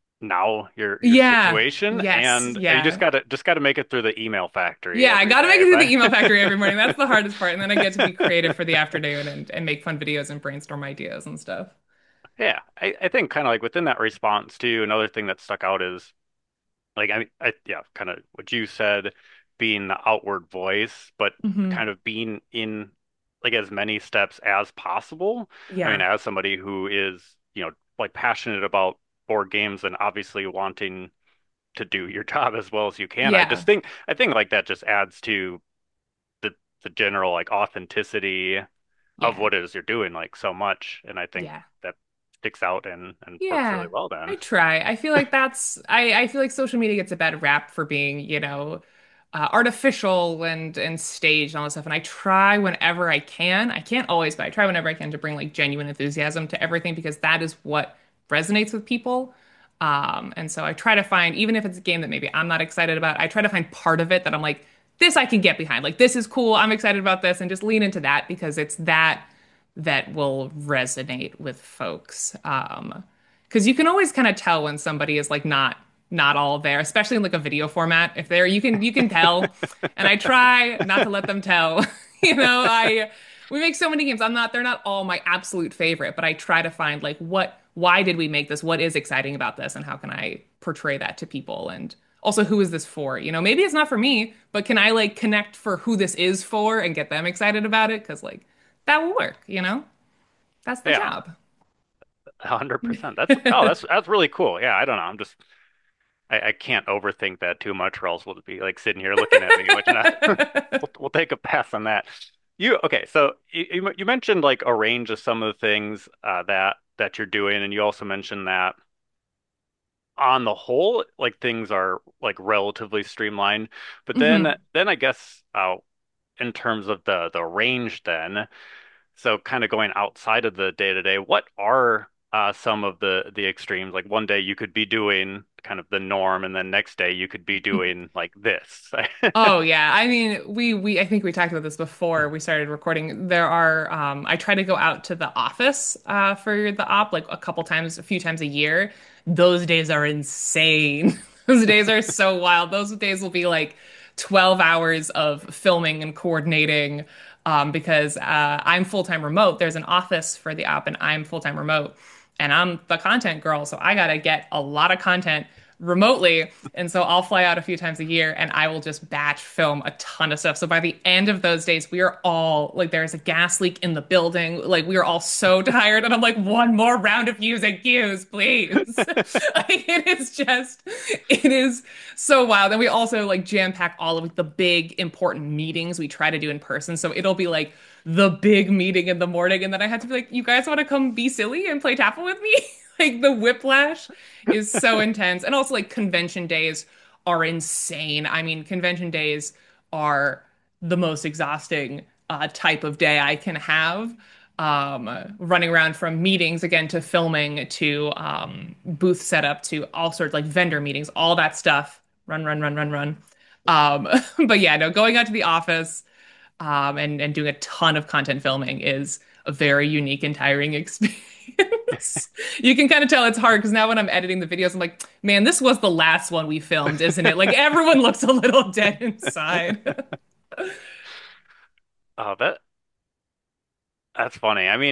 [SPEAKER 1] now your your
[SPEAKER 2] Yeah.
[SPEAKER 1] situation,
[SPEAKER 2] Yes.
[SPEAKER 1] and you just
[SPEAKER 2] Yeah.
[SPEAKER 1] gotta just gotta make it through the email factory
[SPEAKER 2] Yeah, I
[SPEAKER 1] every
[SPEAKER 2] gotta make it
[SPEAKER 1] day.
[SPEAKER 2] through the
[SPEAKER 1] But
[SPEAKER 2] email factory every morning. That's the hardest part. And then I get to be creative for the afternoon and, and make fun videos and brainstorm ideas and stuff.
[SPEAKER 1] yeah, I, I think kind of like within that response too, another thing that stuck out is like I, I yeah, kind of what you said, being the outward voice, but
[SPEAKER 2] Hmm.
[SPEAKER 1] kind of being in like as many steps as possible. I mean,
[SPEAKER 2] Yeah.
[SPEAKER 1] as somebody who is, you know, like passionate about board games and obviously wanting to do your job as well as you can, I just
[SPEAKER 2] Yeah.
[SPEAKER 1] think I think like that just adds to the the general like authenticity of
[SPEAKER 2] Yeah.
[SPEAKER 1] what it is you're doing like so much, and I think
[SPEAKER 2] Yeah.
[SPEAKER 1] that sticks out and and works really
[SPEAKER 2] Yeah,
[SPEAKER 1] well
[SPEAKER 2] I
[SPEAKER 1] then.
[SPEAKER 2] try. I feel like that's I I feel like social media gets a bad rap for being, you know, uh, artificial and and staged and all this stuff. And I try whenever I can. I can't always, but I try whenever I can to bring like genuine enthusiasm to everything because that is what resonates with people. Um, and so I try to find, even if it's a game that maybe I'm not excited about, I try to find part of it that I'm like, this I can get behind. Like this is cool. I'm excited about this, and just lean into that because it's that that will resonate with folks. Um, because you can always kind of tell when somebody is like not not all there, especially in like a video format. If they're you can you can tell, and I try not to let them tell. You know, I we make so many games. I'm not they're not all my absolute favorite, but I try to find like what why did we make this? What is exciting about this, and how can I portray that to people? And also, who is this for? You know, maybe it's not for me, but can I like connect for who this is for and get them excited about it? Because like that will work. You know, that's the
[SPEAKER 1] Yeah,
[SPEAKER 2] job.
[SPEAKER 1] one hundred percent. That's oh, that's that's really cool. Yeah, I don't know. I'm just I, I can't overthink that too much, or else we'll be like sitting here looking at me, which not, we'll we'll take a pass on that. You okay? So you you you mentioned like a range of some of the things uh, that that you're doing, and you also mentioned that on the whole, like things are like relatively streamlined. But then
[SPEAKER 2] Hmm.
[SPEAKER 1] then I guess uh, in terms of the the range, then. So kind of going outside of the day to day, what are uh, some of the the extremes? Like one day you could be doing kind of the norm, and then next day you could be doing like this.
[SPEAKER 2] Oh yeah. I mean, we we I think we talked about this before we started recording. There are um I try to go out to the office uh for the op like a couple times, a few times a year. Those days are insane. Those days are so wild. Those days will be like twelve hours of filming and coordinating um because uh I'm full-time remote. There's an office for the op and I'm full-time remote. And I'm the content girl, so I gotta get a lot of content remotely. And so I'll fly out a few times a year and I will just batch film a ton of stuff. So by the end of those days, we are all like, there's a gas leak in the building. Like, we are all so tired. And I'm like, one more round of music cues, please. Like, it is just, it is so wild. And we also like jam pack all of the big important meetings we try to do in person. So it'll be like, the big meeting in the morning, and then I had to be like, "You guys want to come be silly and play Tafel with me?" Like the whiplash is so intense. And also like convention days are insane. I mean, convention days are the most exhausting uh, type of day I can have. Um, running around from meetings again to filming to um, booth setup to all sorts like vendor meetings, all that stuff. Run, run, run, run, run. Um, but yeah, no, going out to the office um, and and doing a ton of content filming is a very unique and tiring experience. You can kind of tell it's hard because now when I'm editing the videos, I'm like, man, this was the last one we filmed, isn't it? Like everyone looks a little dead inside.
[SPEAKER 1] Oh, that that's funny. I mean, it.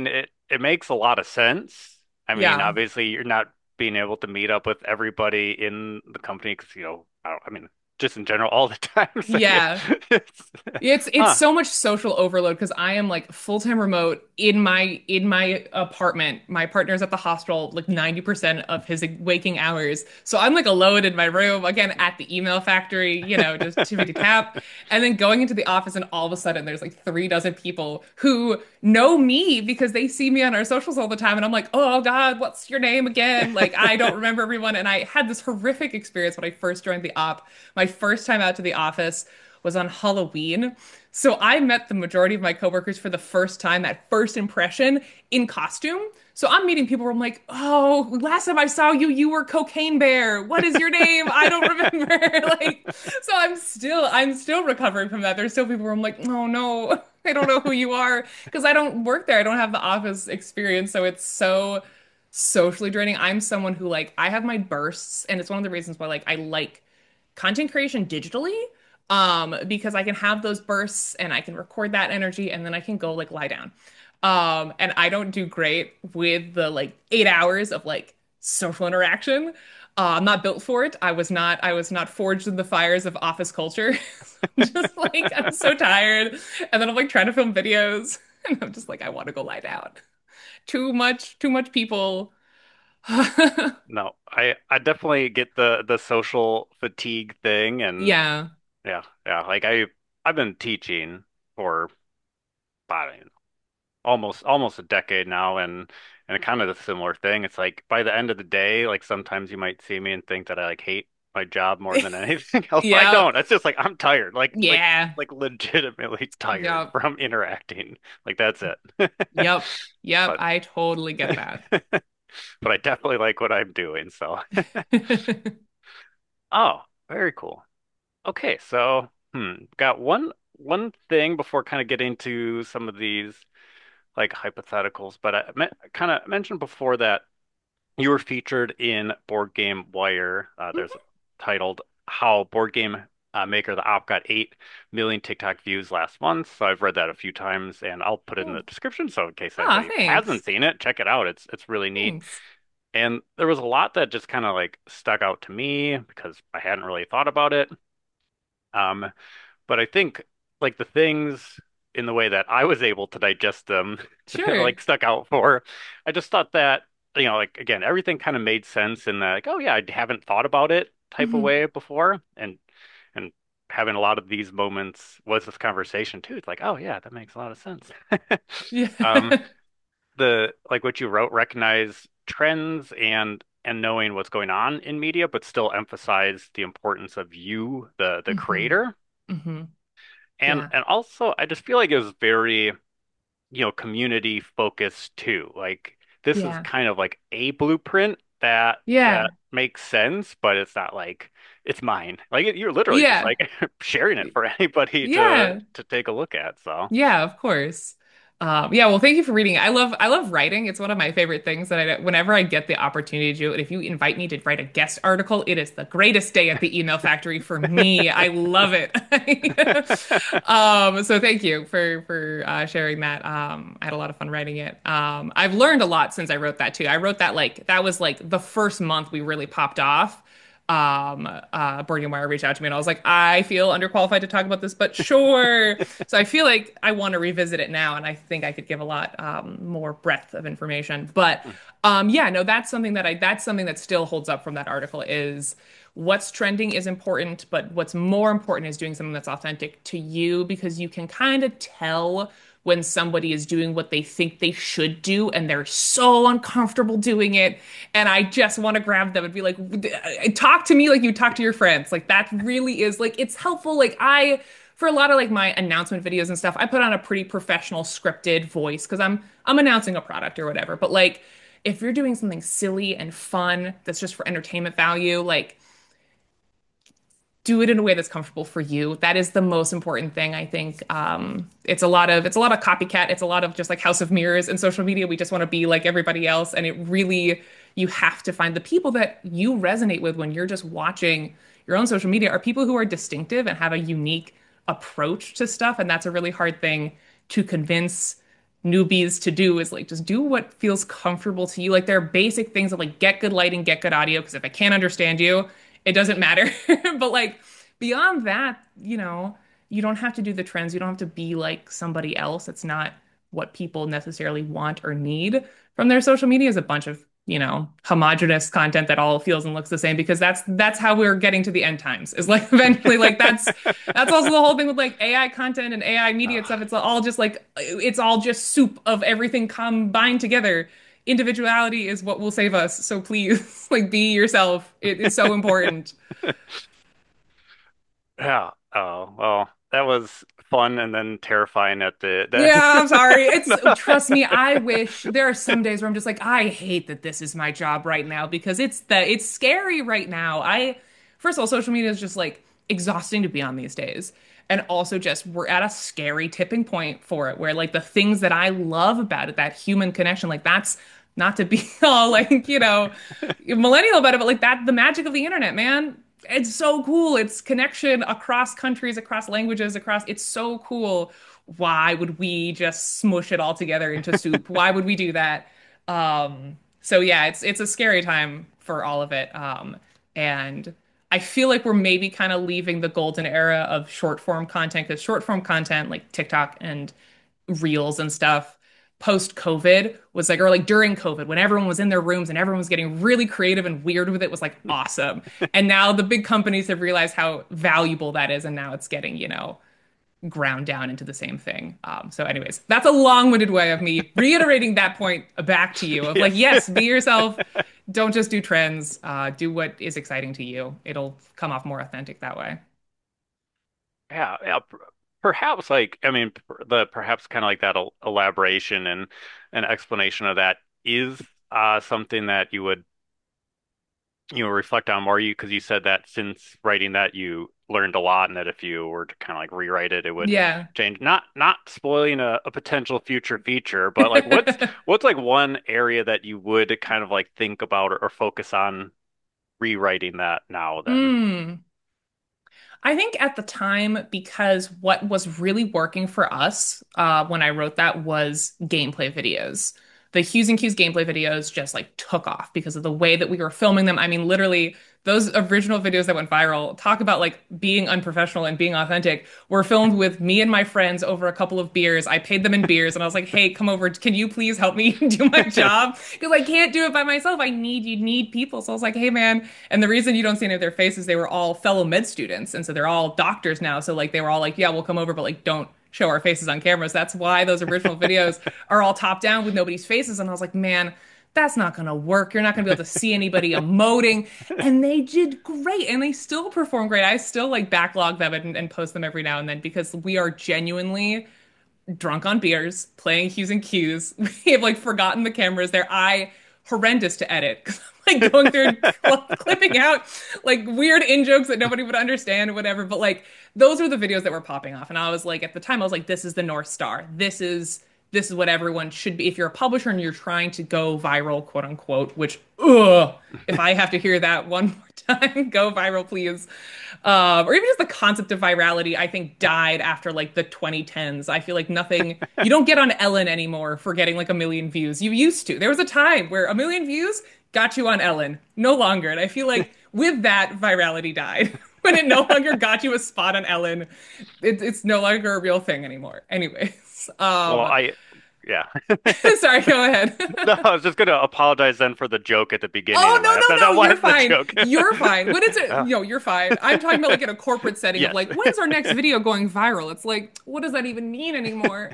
[SPEAKER 1] it makes a lot of sense. I mean,
[SPEAKER 2] Yeah.
[SPEAKER 1] obviously, you're not being able to meet up with everybody in the company because, you know, I, don't, I mean, just in general, all the time. So you,
[SPEAKER 2] Yeah.
[SPEAKER 1] it's,
[SPEAKER 2] It's it's
[SPEAKER 1] huh,
[SPEAKER 2] so much social overload because I am like full-time remote in my in my apartment. My partner's at the hospital like ninety percent of his waking hours. So I'm like alone in my room again at the email factory, you know, just tippity tap. And then going into the office and all of a sudden there's like three dozen people who know me because they see me on our socials all the time and I'm like, "Oh God, what's your name again?" Like I don't remember everyone and I had this horrific experience when I first joined the op. My first time out to the office was on Halloween. So I met the majority of my coworkers for the first time, that first impression in costume. So I'm meeting people where I'm like, oh, last time I saw you, you were Cocaine Bear. What is your name? I don't remember. Like, so I'm still, I'm still recovering from that. There's still people where I'm like, oh no, I don't know who you are because I don't work there. I don't have the office experience. So it's so socially draining. I'm someone who like, I have my bursts, and it's one of the reasons why like I like content creation digitally um because I can have those bursts and I can record that energy and then I can go like lie down. Um and I don't do great with the like eight hours of like social interaction. Uh, I'm not built for it. I was not I was not forged in the fires of office culture. Just like I'm so tired and then I'm like trying to film videos and I'm just like I want to go lie down. Too much too much people.
[SPEAKER 1] no, I I definitely get the the social fatigue thing, and
[SPEAKER 2] Yeah.
[SPEAKER 1] yeah, yeah, like I I've been teaching for I don't know, almost almost a decade now, and and kind of a similar thing. It's like by the end of the day, like sometimes you might see me and think that I like hate my job more than anything else, but I
[SPEAKER 2] Yeah.
[SPEAKER 1] don't. It's just like I'm tired, like like
[SPEAKER 2] Yeah.
[SPEAKER 1] like legitimately tired
[SPEAKER 2] Yep.
[SPEAKER 1] from interacting. Like that's it.
[SPEAKER 2] Yep. Yep.
[SPEAKER 1] But
[SPEAKER 2] I totally get that.
[SPEAKER 1] but I definitely like what I'm doing. So oh, very cool. Okay, so hmm, got one one thing before kind of getting to some of these like hypotheticals, but I me kind of mentioned before that you were featured in Board Game Wire. Uh, there's titled "How Board Game uh, Maker the Op Got eight million TikTok Views Last Month." So I've read that a few times, and I'll put it in the
[SPEAKER 2] Cool.
[SPEAKER 1] description. So in case
[SPEAKER 2] Ah,
[SPEAKER 1] anybody hasn't
[SPEAKER 2] thanks.
[SPEAKER 1] seen it, check it out. It's it's really neat.
[SPEAKER 2] Thanks.
[SPEAKER 1] And there was a lot that just kind of like stuck out to me because I hadn't really thought about it. Um, but I think like the things in the way that I was able to digest them
[SPEAKER 2] Sure.
[SPEAKER 1] like stuck out for. I just thought that, you know, like again, everything kind of made sense in that like, oh yeah, I haven't thought about it type of
[SPEAKER 2] Hmm.
[SPEAKER 1] way before. And and having a lot of these moments was this conversation too. It's like, oh yeah, that makes a lot of sense.
[SPEAKER 2] Yeah.
[SPEAKER 1] Um, the like what you wrote, recognize trends and and knowing what's going on in media, but still emphasize the importance of you, the the
[SPEAKER 2] Hmm.
[SPEAKER 1] creator.
[SPEAKER 2] Hmm.
[SPEAKER 1] And
[SPEAKER 2] Yeah.
[SPEAKER 1] and also I just feel like it was very, you know, community focused too. Like this is
[SPEAKER 2] Yeah.
[SPEAKER 1] kind of like a blueprint that that
[SPEAKER 2] Yeah.
[SPEAKER 1] makes sense, but it's not like it's mine. Like it, you're literally just
[SPEAKER 2] Yeah.
[SPEAKER 1] like sharing it for anybody to
[SPEAKER 2] Yeah.
[SPEAKER 1] to take a look at. So
[SPEAKER 2] Yeah, of course. Um, yeah, well, thank you for reading it. I love I love writing. It's one of my favorite things that I whenever I get the opportunity to do it. If you invite me to write a guest article, it is the greatest day at the email factory for me. I love it. Um, so thank you for for uh, sharing that. Um, I had a lot of fun writing it. Um, I've learned a lot since I wrote that too. I wrote that like that was like the first month we really popped off. Um, uh, Board Game Wire reached out to me and I was like, I feel underqualified to talk about this, but sure. So I feel like I want to revisit it now, and I think I could give a lot um, more breadth of information. But um, yeah, no, that's something that I that's something that still holds up from that article is what's trending is important, but what's more important is doing something that's authentic to you because you can kind of tell when somebody is doing what they think they should do and they're so uncomfortable doing it. And I just want to grab them and be like, talk to me like you talk to your friends. Like that really is like, it's helpful. Like I, for a lot of like my announcement videos and stuff, I put on a pretty professional scripted voice because I'm I'm announcing a product or whatever. But like if you're doing something silly and fun that's just for entertainment value, like do it in a way that's comfortable for you. That is the most important thing, I think. Um, it's a lot of it's a lot of copycat. It's a lot of just like House of Mirrors and social media. We just want to be like everybody else, and it really you have to find the people that you resonate with when you're just watching your own social media are people who are distinctive and have a unique approach to stuff, and that's a really hard thing to convince newbies to do is like just do what feels comfortable to you. Like there are basic things of like get good lighting, get good audio, because if I can't understand you, it doesn't matter. But like beyond that, you know, you don't have to do the trends. You don't have to be like somebody else. It's not what people necessarily want or need from their social media is a bunch of, you know, homogenous content that all feels and looks the same because that's that's how we're getting to the end times. Is like eventually like that's that's also the whole thing with like A I content and A I media and stuff. It's all just like it's all just soup of everything combined together. Individuality is what will save us. So please, like be yourself. It is so important.
[SPEAKER 1] Yeah. Oh, well, that was fun and then terrifying at the,
[SPEAKER 2] Yeah, I'm sorry. It's
[SPEAKER 1] the...
[SPEAKER 2] trust me, I wish there are some days where I'm just like, I hate that this is my job right now because it's the it's scary right now. I first of all, social media is just like exhausting to be on these days. And also just we're at a scary tipping point for it where like the things that I love about it, that human connection, like that's not to be all like, you know, millennial about it, but like that the magic of the internet, man. It's so cool. It's connection across countries, across languages, across it's so cool. Why would we just smush it all together into soup? Why would we do that? Um, so yeah, it's it's a scary time for all of it. Um, and I feel like we're maybe kind of leaving the golden era of short form content because short form content like TikTok and Reels and stuff post COVID was like, or like during COVID when everyone was in their rooms and everyone was getting really creative and weird with it was like awesome. And now the big companies have realized how valuable that is. And now it's getting, you know, ground down into the same thing. Um, so, anyways, that's a long-winded way of me reiterating that point back to you of like,
[SPEAKER 1] Yes.
[SPEAKER 2] yes, be yourself. Don't just do trends. Uh, do what is exciting to you. It'll come off more authentic that way.
[SPEAKER 1] Yeah, yeah. per- Perhaps like I mean per- the perhaps kind of like that el elaboration and an explanation of that is uh something that you would you know reflect on more you because you said that since writing that you learned a lot and that if you were to kind of like rewrite it it would
[SPEAKER 2] Yeah.
[SPEAKER 1] change not not spoiling a, a potential future feature but like what's what's like one area that you would kind of like think about or, or focus on rewriting that now then.
[SPEAKER 2] Hmm. I think at the time, because what was really working for us uh, when I wrote that was gameplay videos. The Hughes and Q's gameplay videos just like took off because of the way that we were filming them. I mean, literally, those original videos that went viral talk about like being unprofessional and being authentic were filmed with me and my friends over a couple of beers. I paid them in beers and I was like, hey, come over. Can you please help me do my job? Because I can't do it by myself. I need, you need people. So I was like, hey, man, and the reason you don't see any of their faces, they were all fellow med students. And so they're all doctors now. So like they were all like, yeah, we'll come over, but like don't show our faces on cameras. That's why those original videos are all top down with nobody's faces. And I was like, man, that's not going to work. You're not going to be able to see anybody emoting. And they did great. And they still perform great. I still like backlog them and, and post them every now and then because we are genuinely drunk on beers, playing Hughes and Q's. We have like forgotten the cameras. Their eye horrendous to edit. 'Cause I'm like going through and cl clipping out like weird in jokes that nobody would understand or whatever. But like those were the videos that were popping off. And I was like, at the time, I was like, this is the North Star. This is this is what everyone should be. If you're a publisher and you're trying to go viral, quote unquote, which ugh, if I have to hear that one more time, go viral, please. Uh, or even just the concept of virality, I think died after like the twenty tens. I feel like nothing, you don't get on Ellen anymore for getting like a million views. You used to. There was a time where a million views got you on Ellen. No longer. And I feel like with that, virality died. When it no longer got you a spot on Ellen, it, it's no longer a real thing anymore. Anyways,
[SPEAKER 1] Well,
[SPEAKER 2] um,
[SPEAKER 1] I yeah.
[SPEAKER 2] sorry, go ahead.
[SPEAKER 1] No, I was just gonna apologize then for the joke at the beginning
[SPEAKER 2] Oh
[SPEAKER 1] of
[SPEAKER 2] no,
[SPEAKER 1] that. That,
[SPEAKER 2] no,
[SPEAKER 1] that
[SPEAKER 2] no, you're
[SPEAKER 1] was the
[SPEAKER 2] fine.
[SPEAKER 1] joke.
[SPEAKER 2] You're fine. When it's a,
[SPEAKER 1] Oh,
[SPEAKER 2] you know, you're fine. I'm talking about like in a corporate setting of
[SPEAKER 1] yes.
[SPEAKER 2] like, when's our next video going viral? It's like, what does that even mean anymore?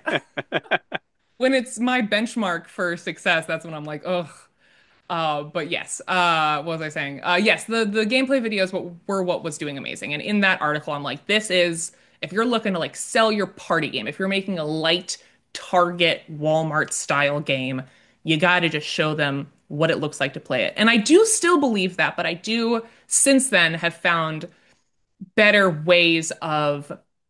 [SPEAKER 2] When it's my benchmark for success, that's when I'm like, ugh. Uh, but yes, uh, what was I saying? Uh, yes, the the gameplay videos what, were what was doing amazing. And in that article, I'm like, this is if you're looking to like sell your party game, if you're making a light Target Walmart style game, you got to just show them what it looks like to play it. And I do still believe that, but I do since then have found better ways of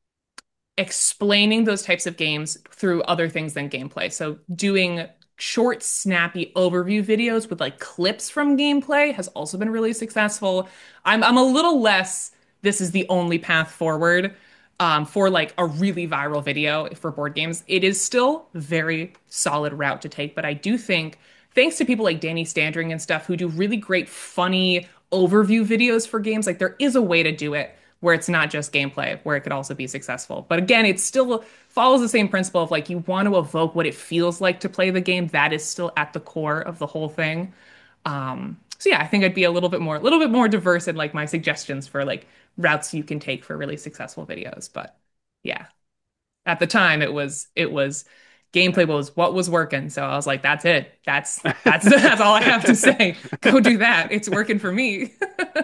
[SPEAKER 2] explaining those types of games through other things than gameplay. So doing short, snappy overview videos with like clips from gameplay has also been really successful. I'm I'm a little less this is the only path forward. um, for like a really viral video for board games, it is still very solid route to take. But I do think, thanks to people like Danny Standring and stuff who do really great, funny overview videos for games, like there is a way to do it where it's not just gameplay, where it could also be successful. But again, it still follows the same principle of like you want to evoke what it feels like to play the game. That is still at the core of the whole thing. Um, so yeah, I think I'd be a little bit more, a little bit more diverse in like my suggestions for like routes you can take for really successful videos. But yeah, at the time it was it was gameplay was what was working. So I was like, that's it. That's that's that's all I have to say. Go do that. It's working for me.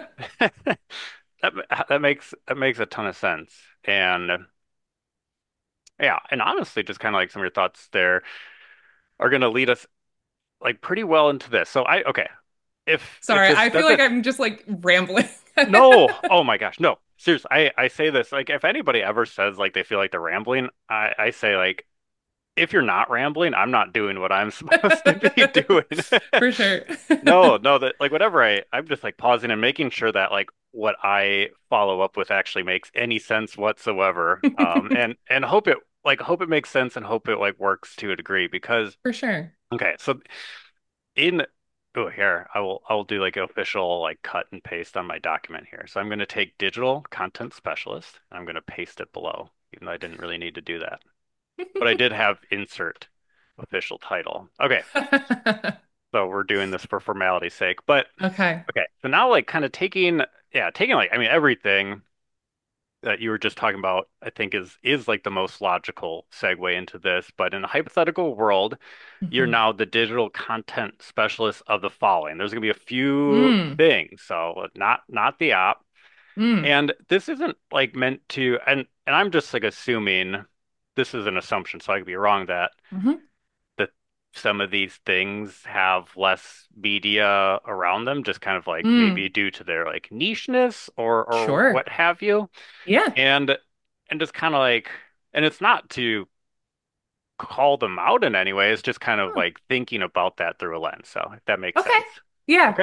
[SPEAKER 1] That that makes that makes a ton of sense. And yeah, and honestly, just kind of like some of your thoughts there are going to lead us like pretty well into this. So I okay, if if
[SPEAKER 2] Sorry,
[SPEAKER 1] this
[SPEAKER 2] I feel like
[SPEAKER 1] doesn't
[SPEAKER 2] I'm just like rambling.
[SPEAKER 1] no, oh my gosh, no. Seriously, I I say this like if anybody ever says like they feel like they're rambling, I I say like if you're not rambling, I'm not doing what I'm supposed to be doing.
[SPEAKER 2] For sure.
[SPEAKER 1] No, no, that like whatever I I'm just like pausing and making sure that like what I follow up with actually makes any sense whatsoever. Um and and hope it like hope it makes sense and hope it like works to a degree because
[SPEAKER 2] For sure.
[SPEAKER 1] okay, so in oh here I will I will do like an official like cut and paste on my document here. So I'm going to take digital content specialist and I'm going to paste it below, even though I didn't really need to do that. But I did have insert official title. Okay, so we're doing this for formality's sake. But
[SPEAKER 2] Okay.
[SPEAKER 1] okay, so now like kind of taking yeah, taking like I mean everything that you were just talking about, I think is is like the most logical segue into this. But in a hypothetical world, you're
[SPEAKER 2] Mhm.
[SPEAKER 1] now the digital content specialist of the following. There's going to be a few
[SPEAKER 2] Mm.
[SPEAKER 1] things, so not not the app.
[SPEAKER 2] Mm.
[SPEAKER 1] And this isn't like meant to, and and I'm just like assuming this is an assumption, so I could be wrong that
[SPEAKER 2] Hmm.
[SPEAKER 1] that some of these things have less media around them, just kind of like maybe
[SPEAKER 2] Mm.
[SPEAKER 1] due to their like nicheness or or
[SPEAKER 2] Sure.
[SPEAKER 1] what have you.
[SPEAKER 2] Yeah.
[SPEAKER 1] And and just kind of like, and it's not to call them out in any way. It's just kind of
[SPEAKER 2] Oh,
[SPEAKER 1] like thinking about that through a lens. So if that makes
[SPEAKER 2] okay.
[SPEAKER 1] sense.
[SPEAKER 2] Yeah.
[SPEAKER 1] Okay.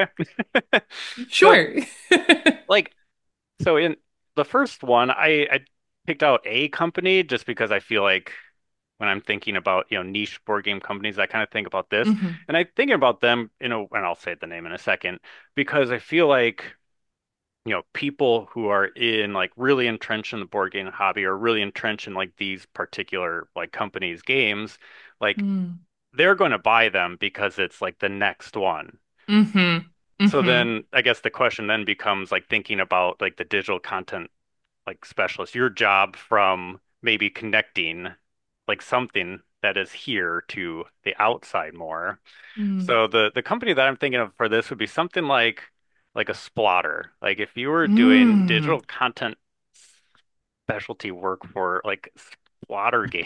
[SPEAKER 1] So
[SPEAKER 2] Sure.
[SPEAKER 1] like so in the first one, I, I picked out a company just because I feel like when I'm thinking about, you know, niche board game companies, I kind of think about this.
[SPEAKER 2] Hmm.
[SPEAKER 1] And I'm thinking about them, you know, and I'll say the name in a second, because I feel like, you know, people who are in like really entrenched in the board game hobby or really entrenched in like these particular like companies' games, like
[SPEAKER 2] Mm.
[SPEAKER 1] they're going to buy them because it's like the next one.
[SPEAKER 2] Hmm.
[SPEAKER 1] So
[SPEAKER 2] Hmm.
[SPEAKER 1] then I guess the question then becomes like thinking about like the digital content like specialist, your job from maybe connecting like something that is here to the outside more.
[SPEAKER 2] Mm.
[SPEAKER 1] So the the company that I'm thinking of for this would be something like like a Splotter. Like if you were doing
[SPEAKER 2] Mm.
[SPEAKER 1] digital content specialty work for like Splotter game.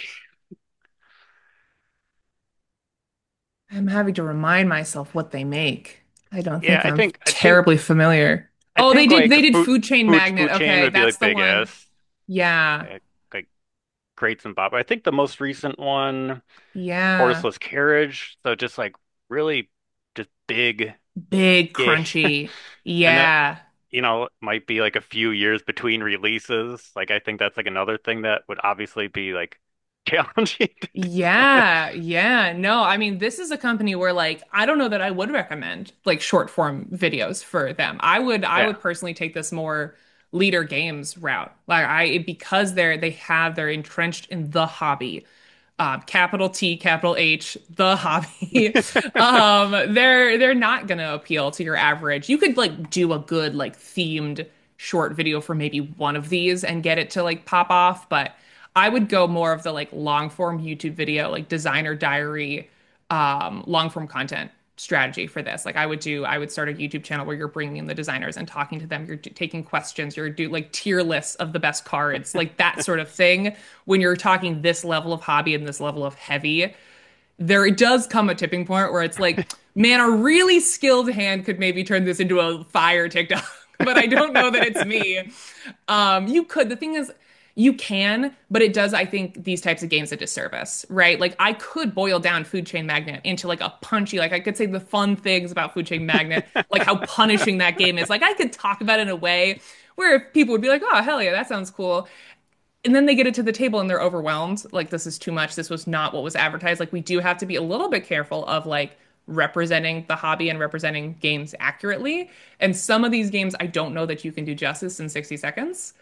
[SPEAKER 2] I'm having to remind myself what they make. I don't
[SPEAKER 1] Yeah,
[SPEAKER 2] think
[SPEAKER 1] I
[SPEAKER 2] I'm
[SPEAKER 1] think I think
[SPEAKER 2] terribly familiar.
[SPEAKER 1] I
[SPEAKER 2] Oh, they
[SPEAKER 1] think
[SPEAKER 2] did
[SPEAKER 1] like
[SPEAKER 2] they did
[SPEAKER 1] food
[SPEAKER 2] Food Chain
[SPEAKER 1] food
[SPEAKER 2] Magnet.
[SPEAKER 1] food chain
[SPEAKER 2] Okay,
[SPEAKER 1] would be
[SPEAKER 2] that's
[SPEAKER 1] like
[SPEAKER 2] the one.
[SPEAKER 1] biggest.
[SPEAKER 2] Yeah.
[SPEAKER 1] Like, like Greats and Bob. I think the most recent one,
[SPEAKER 2] Yeah.
[SPEAKER 1] Horseless Carriage. So just like really just big
[SPEAKER 2] Big
[SPEAKER 1] game.
[SPEAKER 2] crunchy.
[SPEAKER 1] And that,
[SPEAKER 2] Yeah.
[SPEAKER 1] you know, might be like a few years between releases. Like I think that's like another thing that would obviously be like challenging to do.
[SPEAKER 2] Yeah, yeah. No, I mean, this is a company where like I don't know that I would recommend like short form videos for them. I would I
[SPEAKER 1] Yeah.
[SPEAKER 2] would personally take this more leader games route. Like I because they're they have they're entrenched in the hobby. Um, capital T, capital H, the hobby. Um, they're they're not gonna appeal to your average. You could like do a good like themed short video for maybe one of these and get it to like pop off, but I would go more of the like long form YouTube video, like designer diary, um, long form content strategy for this. Like I would do, I would start a YouTube channel where you're bringing in the designers and talking to them. You're d- taking questions. You're do like tier lists of the best cards, like that sort of thing. When you're talking this level of hobby and this level of heavy, there does come a tipping point where it's like, man, a really skilled hand could maybe turn this into a fire TikTok, but I don't know that it's me. Um, you could. The thing is, you can, but it does, I think, these types of games a disservice, right? Like I could boil down Food Chain Magnet into like a punchy, like I could say the fun things about Food Chain Magnet, like how punishing that game is. Like I could talk about it in a way where people would be like, oh, hell yeah, that sounds cool. and then they get it to the table and they're overwhelmed. Like, this is too much. This was not what was advertised. Like, we do have to be a little bit careful of like representing the hobby and representing games accurately. And some of these games, I don't know that you can do justice in sixty seconds.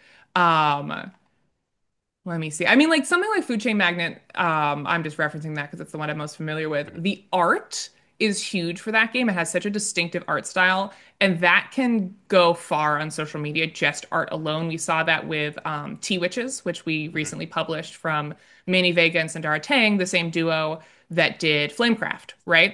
[SPEAKER 2] Um, let me see. I mean, like something like Food Chain Magnet, um, I'm just referencing that because it's the one I'm most familiar with. The art is huge for that game. It has such a distinctive art style, and that can go far on social media, just art alone. We saw that with um, Tea Witches, which we
[SPEAKER 1] Mhm.
[SPEAKER 2] recently published from Manny Vega and Sandara Tang, the same duo that did Flamecraft, right?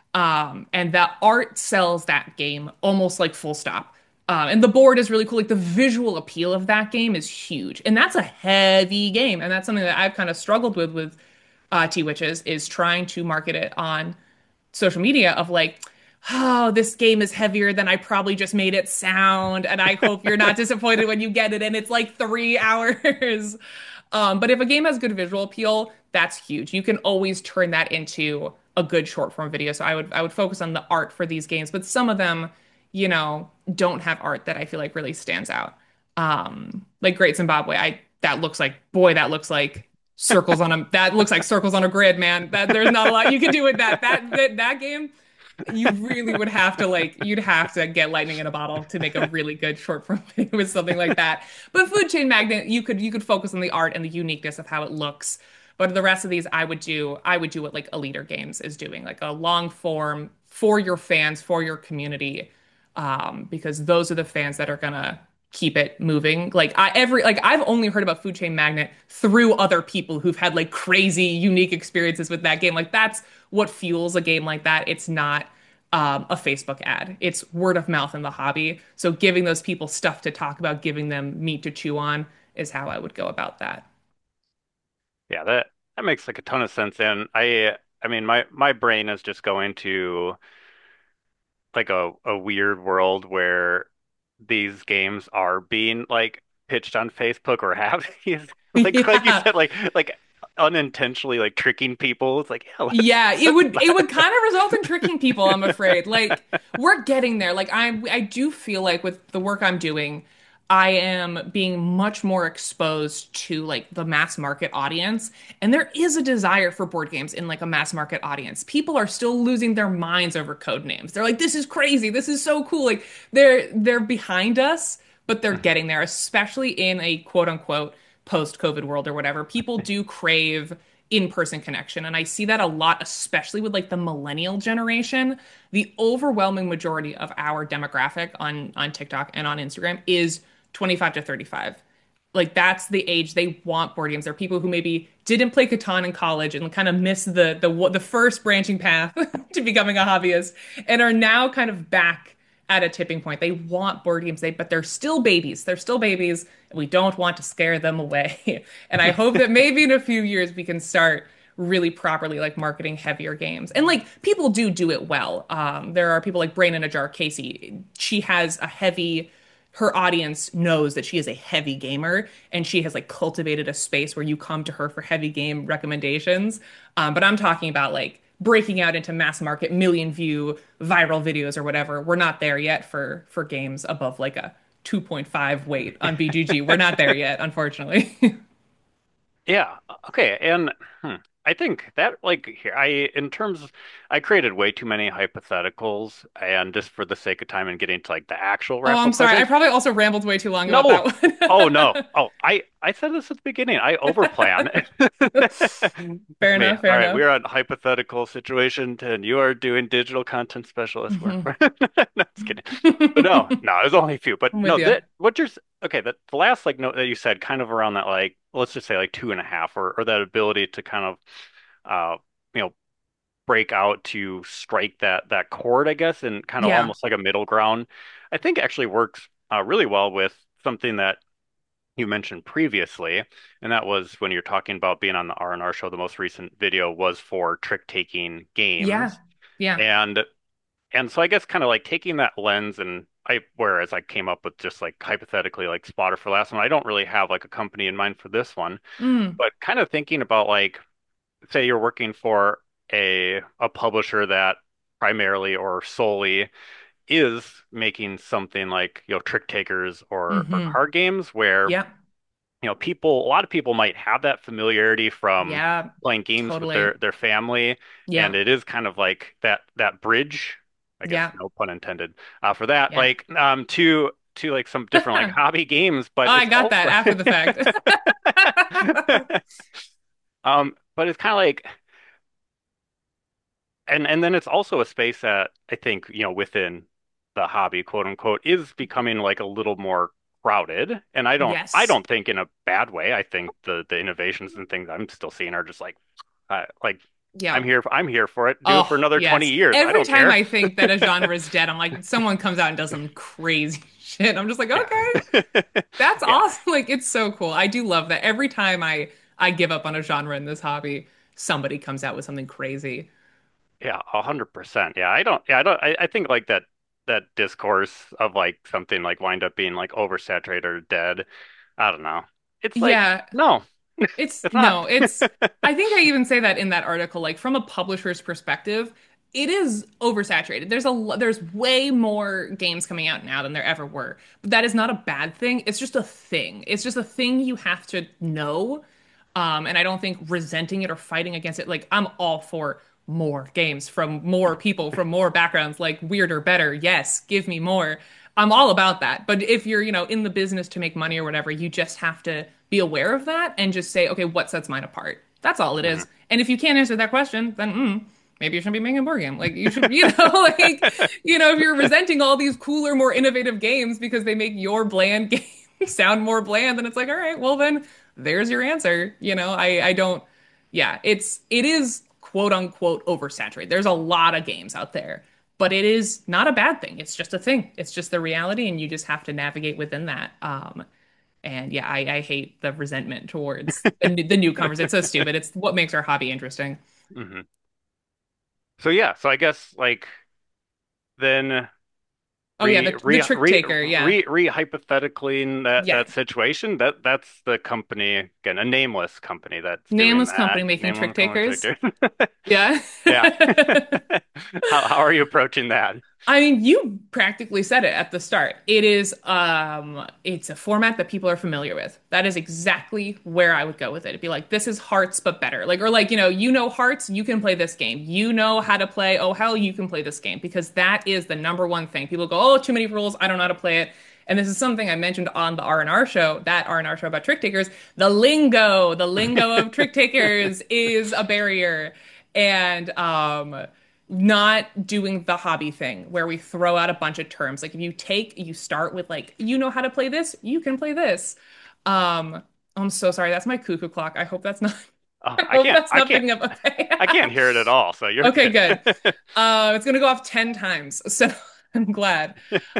[SPEAKER 2] Um, and the art sells that game almost like full stop. Um, and the board is really cool. Like the visual appeal of that game is huge, and that's a heavy game. And that's something that I've kind of struggled with with uh, T Witches is trying to market it on social media of like, oh, this game is heavier than I probably just made it sound, and I hope you're not disappointed when you get it. And it's like three hours. Um, but if a game has good visual appeal, that's huge. You can always turn that into a good short form video. So I would I would focus on the art for these games, but some of them, you know, don't have art that I feel like really stands out. Um, like Great Zimbabwe, I that looks like boy, that looks like circles on a that looks like circles on a grid, man. That there's not a lot you can do with that. That that, that game you really would have to like you'd have to get lightning in a bottle to make a really good short form video with something like that. But Food Chain Magnet, you could you could focus on the art and the uniqueness of how it looks. But the rest of these, I would do I would do what like Eliter Games is doing, like a long form for your fans, for your community, um, because those are the fans that are gonna keep it moving. Like I every like I've only heard about Food Chain Magnet through other people who've had like crazy unique experiences with that game. Like that's what fuels a game like that. It's not um, a Facebook ad. It's word of mouth in the hobby. So giving those people stuff to talk about, giving them meat to chew on is how I would go about that.
[SPEAKER 1] Yeah, that that makes like a ton of sense. And I I mean my my brain is just going to like a a weird world where these games are being like pitched on Facebook or have these like like you
[SPEAKER 2] Yeah.
[SPEAKER 1] said like like unintentionally like tricking people. It's like, yeah, let's
[SPEAKER 2] Yeah, it
[SPEAKER 1] let's
[SPEAKER 2] would it would kind of result in tricking people, I'm afraid. Like we're getting there. Like I I do feel like with the work I'm doing, I am being much more exposed to like the mass market audience, and there is a desire for board games in like a mass market audience. People are still losing their minds over code names. They're like, "This is crazy. This is so cool." Like they're they're behind us, but they're
[SPEAKER 1] Mhm.
[SPEAKER 2] getting there, especially in a quote unquote post-COVID world or whatever. People do crave in-person connection. And I see that a lot, especially with like the millennial generation. The overwhelming majority of our demographic on on TikTok and on Instagram is twenty-five to thirty-five. Like that's the age they want board games. They're people who maybe didn't play Catan in college and kind of missed the the the first branching path to becoming a hobbyist and are now kind of back at a tipping point. They want board games, they but they're still babies. They're still babies, and we don't want to scare them away. And I hope that maybe in a few years we can start really properly like marketing heavier games. And like people do do it well. Um, there are people like Brain in a Jar Casey. She has a heavy her audience knows that she is a heavy gamer and she has like cultivated a space where you come to her for heavy game recommendations. Um, but I'm talking about like breaking out into mass market million view viral videos or whatever. We're not there yet for for games above like a two point five weight on B G G. We're not there yet, unfortunately.
[SPEAKER 1] Yeah. Okay. And hmm, I think that like here I in terms of, I created way too many hypotheticals and just for the sake of time and getting to like the actual
[SPEAKER 2] Oh,
[SPEAKER 1] wrap
[SPEAKER 2] I'm
[SPEAKER 1] up
[SPEAKER 2] sorry. I
[SPEAKER 1] questions.
[SPEAKER 2] probably also rambled way too long about
[SPEAKER 1] No. Oh
[SPEAKER 2] that
[SPEAKER 1] no.
[SPEAKER 2] one.
[SPEAKER 1] Oh, I I said this at the beginning. I overplan.
[SPEAKER 2] Fair
[SPEAKER 1] It's me.
[SPEAKER 2] enough, fair
[SPEAKER 1] All right,
[SPEAKER 2] enough.
[SPEAKER 1] we're on hypothetical situation, and you are doing digital content specialist work.
[SPEAKER 2] Mhm.
[SPEAKER 1] No, just kidding. But no, no, there's only a few. But
[SPEAKER 2] I'm with
[SPEAKER 1] no,
[SPEAKER 2] you.
[SPEAKER 1] that what you're s- okay. That the last like note that you said, kind of around that like let's just say like two and a half, or or that ability to kind of uh you know break out to strike that that chord, I guess, and kind of
[SPEAKER 2] Yeah.
[SPEAKER 1] almost like a middle ground. I think actually works uh, really well with something that you mentioned previously, and that was when you're talking about being on the R and R show. The most recent video was for trick-taking
[SPEAKER 2] Yeah.
[SPEAKER 1] games,
[SPEAKER 2] Yeah.
[SPEAKER 1] and and so I guess kind of like taking that lens and I whereas I came up with just like hypothetically like Spotter for last one, I don't really have like a company in mind for this one,
[SPEAKER 2] Mm.
[SPEAKER 1] but kind of thinking about like say you're working for a a publisher that primarily or solely is making something like you know trick takers or or
[SPEAKER 2] Hmm.
[SPEAKER 1] card games where
[SPEAKER 2] Yeah.
[SPEAKER 1] you know, people, a lot of people might have that familiarity from
[SPEAKER 2] Yeah,
[SPEAKER 1] playing games with their
[SPEAKER 2] totally.
[SPEAKER 1] their family, and
[SPEAKER 2] Yeah.
[SPEAKER 1] it is kind of like that that bridge, I guess,
[SPEAKER 2] Yeah.
[SPEAKER 1] no pun intended, uh, for that,
[SPEAKER 2] Yeah.
[SPEAKER 1] like um to to like some different like hobby games, but
[SPEAKER 2] I
[SPEAKER 1] it's
[SPEAKER 2] got that
[SPEAKER 1] also
[SPEAKER 2] after the fact.
[SPEAKER 1] um, but it's kind of like, and and then it's also a space that I think, you know, within the hobby, quote unquote, is becoming like a little more crowded. And I don't I
[SPEAKER 2] Yes.
[SPEAKER 1] don't think in a bad way. I think the the innovations and things I'm still seeing are just like uh, like I'm
[SPEAKER 2] Yeah.
[SPEAKER 1] here I'm here for it. Do it for
[SPEAKER 2] Oh,
[SPEAKER 1] another twenty
[SPEAKER 2] yes.
[SPEAKER 1] years. I
[SPEAKER 2] Every
[SPEAKER 1] don't
[SPEAKER 2] time
[SPEAKER 1] care.
[SPEAKER 2] I think that a genre is dead, I'm like, someone comes out and does some crazy shit. I'm just like,
[SPEAKER 1] Yeah.
[SPEAKER 2] okay, that's
[SPEAKER 1] Yeah.
[SPEAKER 2] awesome. Like, it's so cool. I do love that. Every time I I give up on a genre in this hobby, somebody comes out with something crazy.
[SPEAKER 1] Yeah, a hundred percent. Yeah, I don't. Yeah, I don't. I, I think like that that discourse of like something like wind up being like oversaturated or dead. I don't know. It's like
[SPEAKER 2] Yeah,
[SPEAKER 1] no,
[SPEAKER 2] it's
[SPEAKER 1] it's not.
[SPEAKER 2] no, it's I think I even say that in that article, like from a publisher's perspective, it is oversaturated. There's a lo- there's way more games coming out now than there ever were. But that is not a bad thing. It's just a thing. It's just a thing you have to know. Um, and I don't think resenting it or fighting against it, like I'm all for more games from more people, from more backgrounds, like weirder, better. Yes, give me more. I'm all about that. But if you're, you know, in the business to make money or whatever, you just have to be aware of that and just say, okay, what sets mine apart? That's all it
[SPEAKER 1] Mhm.
[SPEAKER 2] is. And if you can't answer that question, then mm, maybe you shouldn't be making a board game. Like you should, you know, like, you know, if you're resenting all these cooler, more innovative games because they make your bland game sound more bland, then it's like, all right, well then there's your answer. You know, I I don't yeah, it's it is quote unquote oversaturated. There's a lot of games out there, but it is not a bad thing. It's just a thing. It's just the reality, and you just have to navigate within that. Um, and yeah, I, I hate the resentment towards the, the newcomers. It's so stupid. It's what makes our hobby interesting.
[SPEAKER 1] Mhm. So yeah, so I guess like then
[SPEAKER 2] Oh yeah,
[SPEAKER 1] re
[SPEAKER 2] the the
[SPEAKER 1] re
[SPEAKER 2] trick
[SPEAKER 1] re
[SPEAKER 2] taker. Yeah,
[SPEAKER 1] re re hypothetically in that
[SPEAKER 2] yeah.
[SPEAKER 1] that situation, that that's the company again, a nameless company that's doing
[SPEAKER 2] Nameless
[SPEAKER 1] that.
[SPEAKER 2] company making trick
[SPEAKER 1] Nameless company.
[SPEAKER 2] takers. Yeah.
[SPEAKER 1] Yeah. How how are you approaching that?
[SPEAKER 2] I mean, you practically said it at the start. It is um it's a format that people are familiar with. That is exactly where I would go with it. It'd be like, this is Hearts but better. Like or like, you know, you know Hearts, you can play this game. You know how to play Oh Hell, you can play this game because that is the number one thing. People go, "Oh, too many rules. I don't know how to play it." And this is something I mentioned on the R and R show, that R and R show about trick takers. The lingo, the lingo of trick takers is a barrier. And um not doing the hobby thing where we throw out a bunch of terms. Like if you take, you start with like, you know how to play this, you can play this. Um, I'm so sorry. That's my cuckoo clock. I hope that's not,
[SPEAKER 1] Oh,
[SPEAKER 2] I
[SPEAKER 1] I
[SPEAKER 2] hope
[SPEAKER 1] can't
[SPEAKER 2] that's
[SPEAKER 1] I
[SPEAKER 2] not
[SPEAKER 1] can't
[SPEAKER 2] picking up. Okay.
[SPEAKER 1] I can't hear it at all, so you're
[SPEAKER 2] Okay,
[SPEAKER 1] good.
[SPEAKER 2] good. Uh, it's gonna go off ten times. So I'm glad.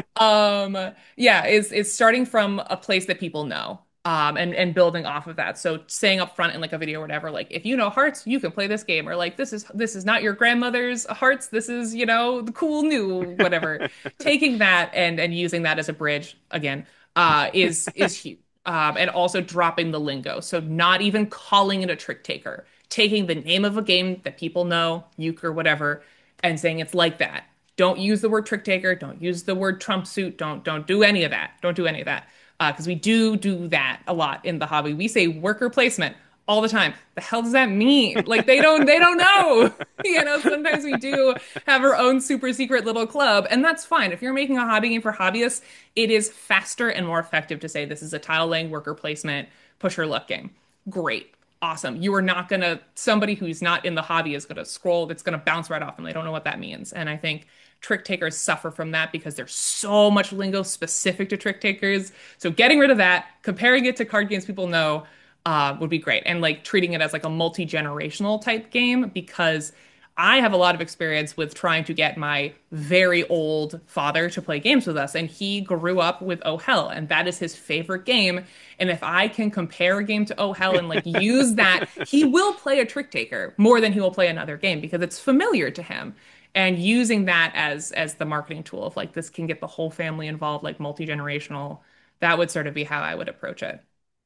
[SPEAKER 2] Um, yeah, it's it's starting from a place that people know. Um, and and building off of that. So saying up front in like a video or whatever, like if you know Hearts, you can play this game, or like this is this is not your grandmother's Hearts, this is, you know, the cool new whatever. Taking that and and using that as a bridge again, uh, is is huge. Um, and also dropping the lingo. So not even calling it a trick taker, taking the name of a game that people know, euchre, whatever, and saying it's like that. Don't use the word trick taker. Don't use the word trump suit. Don't don't do any of that. Don't do any of that because uh, we do do that a lot in the hobby. We say worker placement all the time. The hell does that mean? Like they don't they don't know. You know, sometimes we do have our own super secret little club, and that's fine. If you're making a hobby game for hobbyists, it is faster and more effective to say this is a tile laying worker placement push your luck game. Great. Awesome. You are not going to, somebody who's not in the hobby is going to scroll, that's going to bounce right off and they don't know what that means. And I think trick takers suffer from that because there's so much lingo specific to trick takers. So getting rid of that, comparing it to card games people know, uh, would be great. And like treating it as like a multi-generational type game because I have a lot of experience with trying to get my very old father to play games with us, and he grew up with Oh Hell, and that is his favorite game. And if I can compare a game to Oh Hell and like use that, he will play a trick taker more than he will play another game because it's familiar to him. And using that as as the marketing tool of like this can get the whole family involved, like multi-generational, that would sort of be how I would approach it.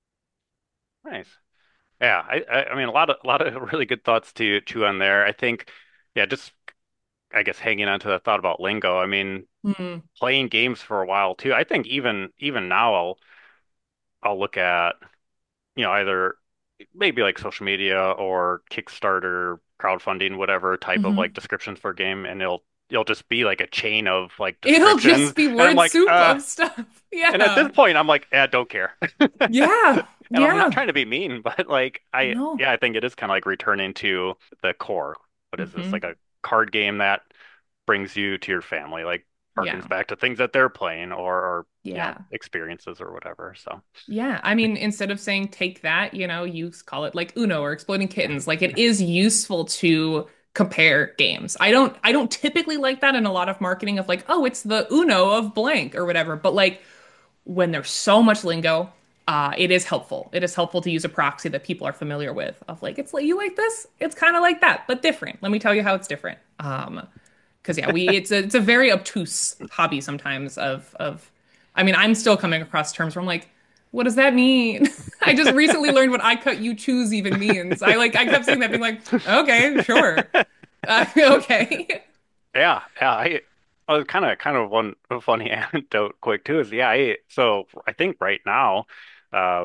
[SPEAKER 1] Nice. Yeah, I, I I mean a lot of a lot of really good thoughts to chew on there. I think yeah, just I guess hanging on to the thought about lingo. I mean,
[SPEAKER 2] Hmm.
[SPEAKER 1] playing games for a while too. I think even even now I'll I'll look at. you know, either maybe like social media or Kickstarter, crowdfunding, whatever type of like
[SPEAKER 2] Hmm.
[SPEAKER 1] descriptions for a game, and it'll it'll just be like a chain of like
[SPEAKER 2] It'll
[SPEAKER 1] descriptions,
[SPEAKER 2] just be
[SPEAKER 1] and I'm
[SPEAKER 2] word
[SPEAKER 1] like,
[SPEAKER 2] soup
[SPEAKER 1] uh,
[SPEAKER 2] of stuff.
[SPEAKER 1] and at this
[SPEAKER 2] Yeah.
[SPEAKER 1] point, I'm like, I don't care.
[SPEAKER 2] Yeah.
[SPEAKER 1] And I'm not
[SPEAKER 2] Yeah.
[SPEAKER 1] trying to be mean, but like I
[SPEAKER 2] No.
[SPEAKER 1] yeah, I think it is kind of like returning to the core. What is this? Like
[SPEAKER 2] Hmm.
[SPEAKER 1] a card game that brings you to your family, like harkens
[SPEAKER 2] Yeah.
[SPEAKER 1] back to things that they're playing or, or you know,
[SPEAKER 2] Yeah.
[SPEAKER 1] experiences or whatever. So
[SPEAKER 2] Yeah, I mean, instead of saying take that, you know, you call it like Uno or Exploding Kittens. Like it is useful to compare games. I don't I don't typically like that in a lot of marketing of like, oh, it's the Uno of blank or whatever. But like when there's so much lingo, uh, it is helpful. It is helpful to use a proxy that people are familiar with of like, it's like you like this, it's kind of like that, but different. Let me tell you how it's different. Um, because yeah, we it's a it's a very obtuse hobby sometimes of of I mean, I'm still coming across terms where I'm like, what does that mean? I just recently learned what I cut you choose even means. I like I kept saying that being like, okay, sure. Uh, okay.
[SPEAKER 1] yeah, yeah, I I was kind of kind of one a funny anecdote quick too is yeah, I so I think right now uh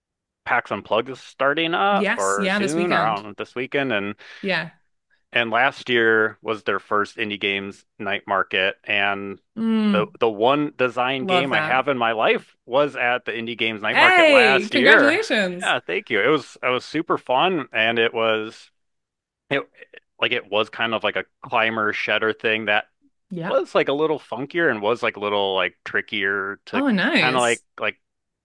[SPEAKER 1] PAX Unplugged is starting up
[SPEAKER 2] Yes,
[SPEAKER 1] or
[SPEAKER 2] yeah, this
[SPEAKER 1] soon or
[SPEAKER 2] weekend.
[SPEAKER 1] around this weekend and
[SPEAKER 2] Yeah.
[SPEAKER 1] and last year was their first indie games night market and the
[SPEAKER 2] Mm,
[SPEAKER 1] the one design
[SPEAKER 2] love
[SPEAKER 1] game I
[SPEAKER 2] that.
[SPEAKER 1] have in my life was at the indie games night market
[SPEAKER 2] Hey,
[SPEAKER 1] last year.
[SPEAKER 2] congratulations.
[SPEAKER 1] Yeah, thank you. It was it was super fun and it was it like it was kind of like a climber shedder thing that
[SPEAKER 2] Yep.
[SPEAKER 1] was like a little funkier and was like a little like trickier to
[SPEAKER 2] Oh,
[SPEAKER 1] kind of like
[SPEAKER 2] nice.
[SPEAKER 1] like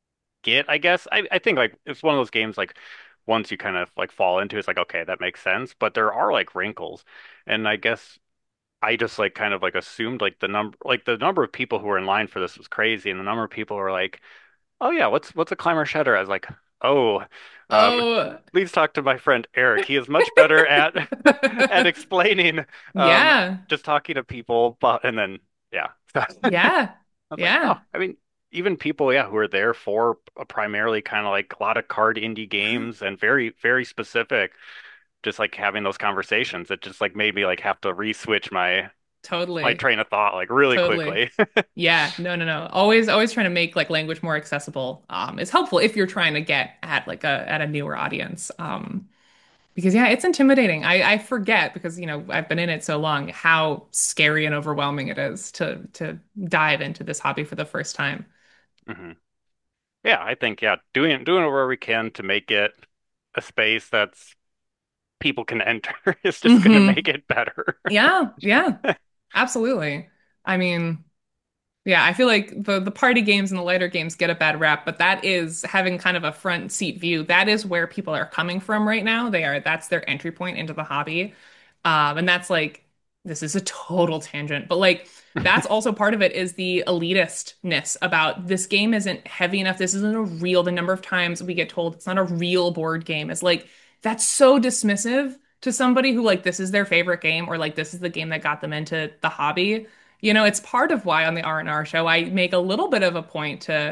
[SPEAKER 1] get, I guess. I, I think like it's one of those games like once you kind of like fall into it's like okay, that makes sense, but there are like wrinkles. And I guess I just like kind of like assumed like the number like the number of people who were in line for this was crazy and the number of people were like, "Oh yeah, what's what's a climber shedder?" I was like, "Oh, um
[SPEAKER 2] Oh,
[SPEAKER 1] please talk to my friend Eric. He is much better at at explaining um
[SPEAKER 2] yeah.
[SPEAKER 1] just talking to people but and then yeah."
[SPEAKER 2] Yeah.
[SPEAKER 1] I was like, oh,
[SPEAKER 2] Yeah.
[SPEAKER 1] I mean, even people, yeah, who are there for a primarily kind of like a lot of card indie
[SPEAKER 2] Yeah.
[SPEAKER 1] games and very, very specific, just like having those conversations, it just like made me like have to re-switch my my
[SPEAKER 2] Totally.
[SPEAKER 1] train of thought like really
[SPEAKER 2] Totally.
[SPEAKER 1] quickly.
[SPEAKER 2] Yeah. No, no, no. Always, always trying to make like language more accessible. Um, is helpful if you're trying to get at like a at a newer audience. Um, because yeah, it's intimidating. I I forget because you know I've been in it so long how scary and overwhelming it is to to dive into this hobby for the first time.
[SPEAKER 1] hmm Yeah, I think yeah, doing doing it where we can to make it a space that's people can enter is just going to
[SPEAKER 2] Hmm.
[SPEAKER 1] make it better.
[SPEAKER 2] Yeah. Yeah. Absolutely. I mean. Yeah, I feel like the the party games and the lighter games get a bad rap, but that is having kind of a front seat view. That is where people are coming from right now. They are that's their entry point into the hobby. Um, and that's like this is a total tangent, but like that's also part of it is the elitistness about this game isn't heavy enough. This isn't a real, the number of times we get told it's not a real board game is like that's so dismissive to somebody who like this is their favorite game or like this is the game that got them into the hobby. You know, it's part of why on the R and R show I make a little bit of a point to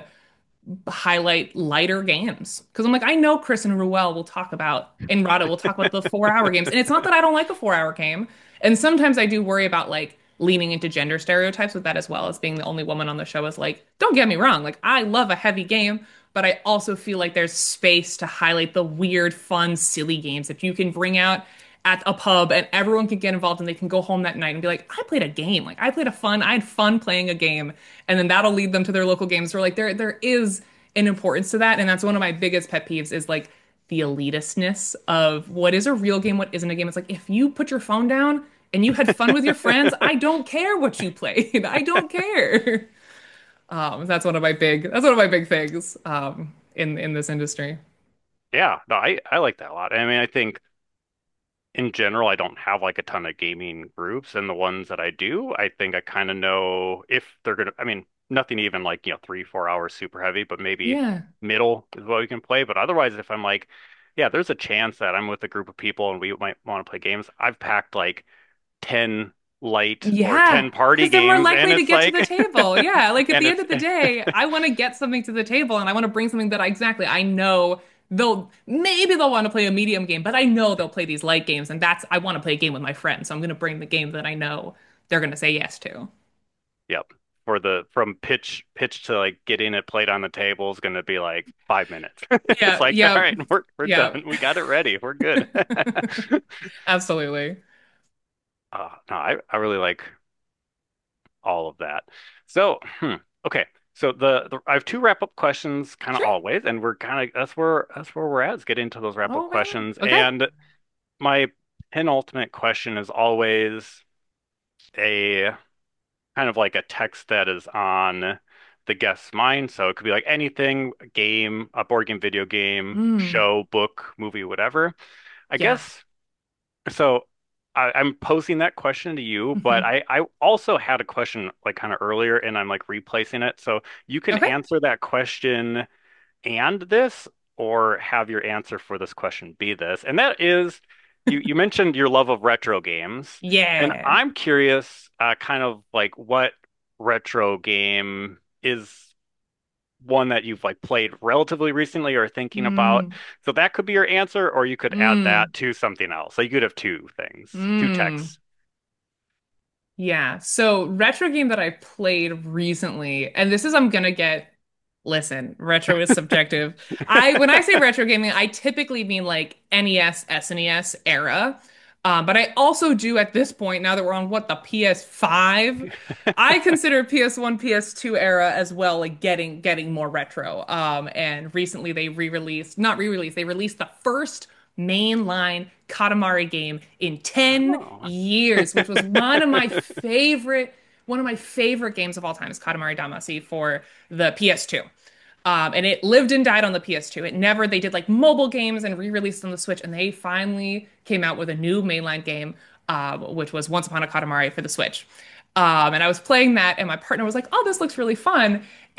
[SPEAKER 2] highlight lighter games because I'm like, I know Chris and Ruel will talk about and Rada will talk about the four hour games. And it's not that I don't like a four hour game. And sometimes I do worry about like leaning into gender stereotypes with that as well as being the only woman on the show is like, don't get me wrong, like I love a heavy game, but I also feel like there's space to highlight the weird, fun, silly games that you can bring out at a pub and everyone can get involved and they can go home that night and be like, I played a game. Like I played a fun, I had fun playing a game. And then that'll lead them to their local games. So like there there is an importance to that. And that's one of my biggest pet peeves is like the elitistness of what is a real game, what isn't a game. It's like if you put your phone down and you had fun with your friends, I don't care what you played. I don't care. Um, that's one of my big that's one of my big things um in in this industry.
[SPEAKER 1] Yeah, no, I I like that a lot. I mean, I think in general, I don't have like a ton of gaming groups, and the ones that I do, I think I kind of know if they're gonna. I mean, nothing even like, you know, three, four hours super heavy, but maybe
[SPEAKER 2] Yeah.
[SPEAKER 1] middle is what we can play. But otherwise, if I'm like, yeah, there's a chance that I'm with a group of people and we might want to play games. I've packed like ten light or
[SPEAKER 2] Yeah,
[SPEAKER 1] ten party
[SPEAKER 2] because they're more
[SPEAKER 1] games, and
[SPEAKER 2] likely to
[SPEAKER 1] it's
[SPEAKER 2] get to the
[SPEAKER 1] like,
[SPEAKER 2] table. Yeah, like at
[SPEAKER 1] and
[SPEAKER 2] the end
[SPEAKER 1] it's
[SPEAKER 2] of the day, I want to get something to the table and I want to bring something that I exactly I know they'll maybe they'll want to play a medium game, but I know they'll play these light games and that's I want to play a game with my friends. So I'm going to bring the game that I know they're going to say yes to.
[SPEAKER 1] yep. for the from pitch pitch to like getting it played on the table is going to be like five minutes. It's
[SPEAKER 2] Yeah,
[SPEAKER 1] like, all
[SPEAKER 2] yeah,
[SPEAKER 1] right, we're we're
[SPEAKER 2] yeah.
[SPEAKER 1] done. We got it ready. We're good.
[SPEAKER 2] Absolutely.
[SPEAKER 1] Uh, no, I I really like all of that. So, hmm, okay. So the, the I have two wrap up questions kind of
[SPEAKER 2] Sure.
[SPEAKER 1] always, and we're kind of that's where that's where we're at is getting into those wrap up
[SPEAKER 2] Oh, right on.
[SPEAKER 1] questions.
[SPEAKER 2] Okay.
[SPEAKER 1] And my penultimate question is always a kind of like a text that is on the guest's mind. So it could be like anything, a game, a board game, video game,
[SPEAKER 2] Mm,
[SPEAKER 1] show, book, movie, whatever. I
[SPEAKER 2] yeah.
[SPEAKER 1] guess so. I, I'm posing that question to you, but
[SPEAKER 2] Hmm.
[SPEAKER 1] I, I also had a question like kind of earlier, and I'm like replacing it. So you can
[SPEAKER 2] Okay.
[SPEAKER 1] answer that question and this, or have your answer for this question be this. And that is, you you mentioned your love of retro games, and
[SPEAKER 2] Yeah.
[SPEAKER 1] I'm curious, uh, kind of like what retro game is one that you've like played relatively recently or thinking about.
[SPEAKER 2] Mm,
[SPEAKER 1] So that could be your answer, or you could add that
[SPEAKER 2] mm,
[SPEAKER 1] to something else. So you could have two things, two
[SPEAKER 2] mm.
[SPEAKER 1] texts.
[SPEAKER 2] Yeah. So retro game that I played recently, and this is I'm gonna get, listen, retro is subjective. I when I say retro gaming, I typically mean like N E S, S N E S era. Um, but I also do at this point, now that we're on what the P S five, I consider P S one, P S two era as well, like getting getting more retro. Um, and recently they re-released, not re-released, they released the first mainline Katamari game in ten
[SPEAKER 1] Oh.
[SPEAKER 2] years, which was one of my favorite one of my favorite games of all time is Katamari Damacy for the P S two. Um, and it lived and died on the P S two. It never, they did like mobile games and re-released on the Switch, and they finally came out with a new mainline game, uh, which was Once Upon a Katamari for the Switch. Um, and I was playing that, and my partner was like, "Oh, this looks really fun."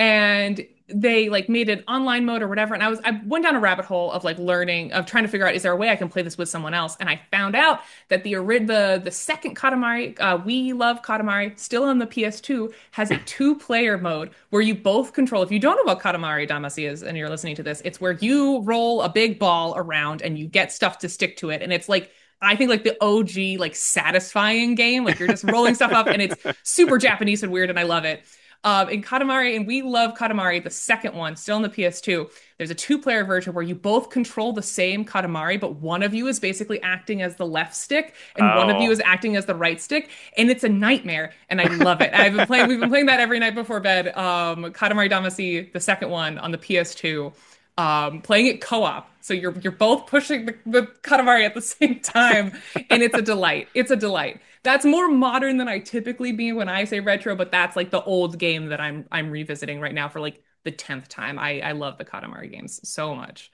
[SPEAKER 2] And they like made an online mode or whatever. And I was, I went down a rabbit hole of like learning, of trying to figure out, is there a way I can play this with someone else? And I found out that the ori- the the second Katamari, uh, We Love Katamari, still on the P S two, has a two-player mode where you both control. If you don't know what Katamari Damacy is and you're listening to this, it's where you roll a big ball around and you get stuff to stick to it. And it's like I think like the O G like satisfying game. Like you're just rolling stuff up and it's super Japanese and weird and I love it. Um, in Katamari, and we love Katamari, the second one, still on the P S two. There's a two-player version where you both control the same Katamari, but one of you is basically acting as the left stick, and one of you
[SPEAKER 1] Oh.
[SPEAKER 2] is acting as the right stick, and it's a nightmare, and I love it. I've been playing, we've been playing that every night before bed. Um, Katamari Damacy, the second one on the P S two, um, playing it co-op. So you're you're both pushing the, the Katamari at the same time, and it's a delight. It's a delight. That's more modern than I typically be when I say retro, but that's like the old game that I'm I'm revisiting right now for like the tenth time. I I love the Katamari games so much.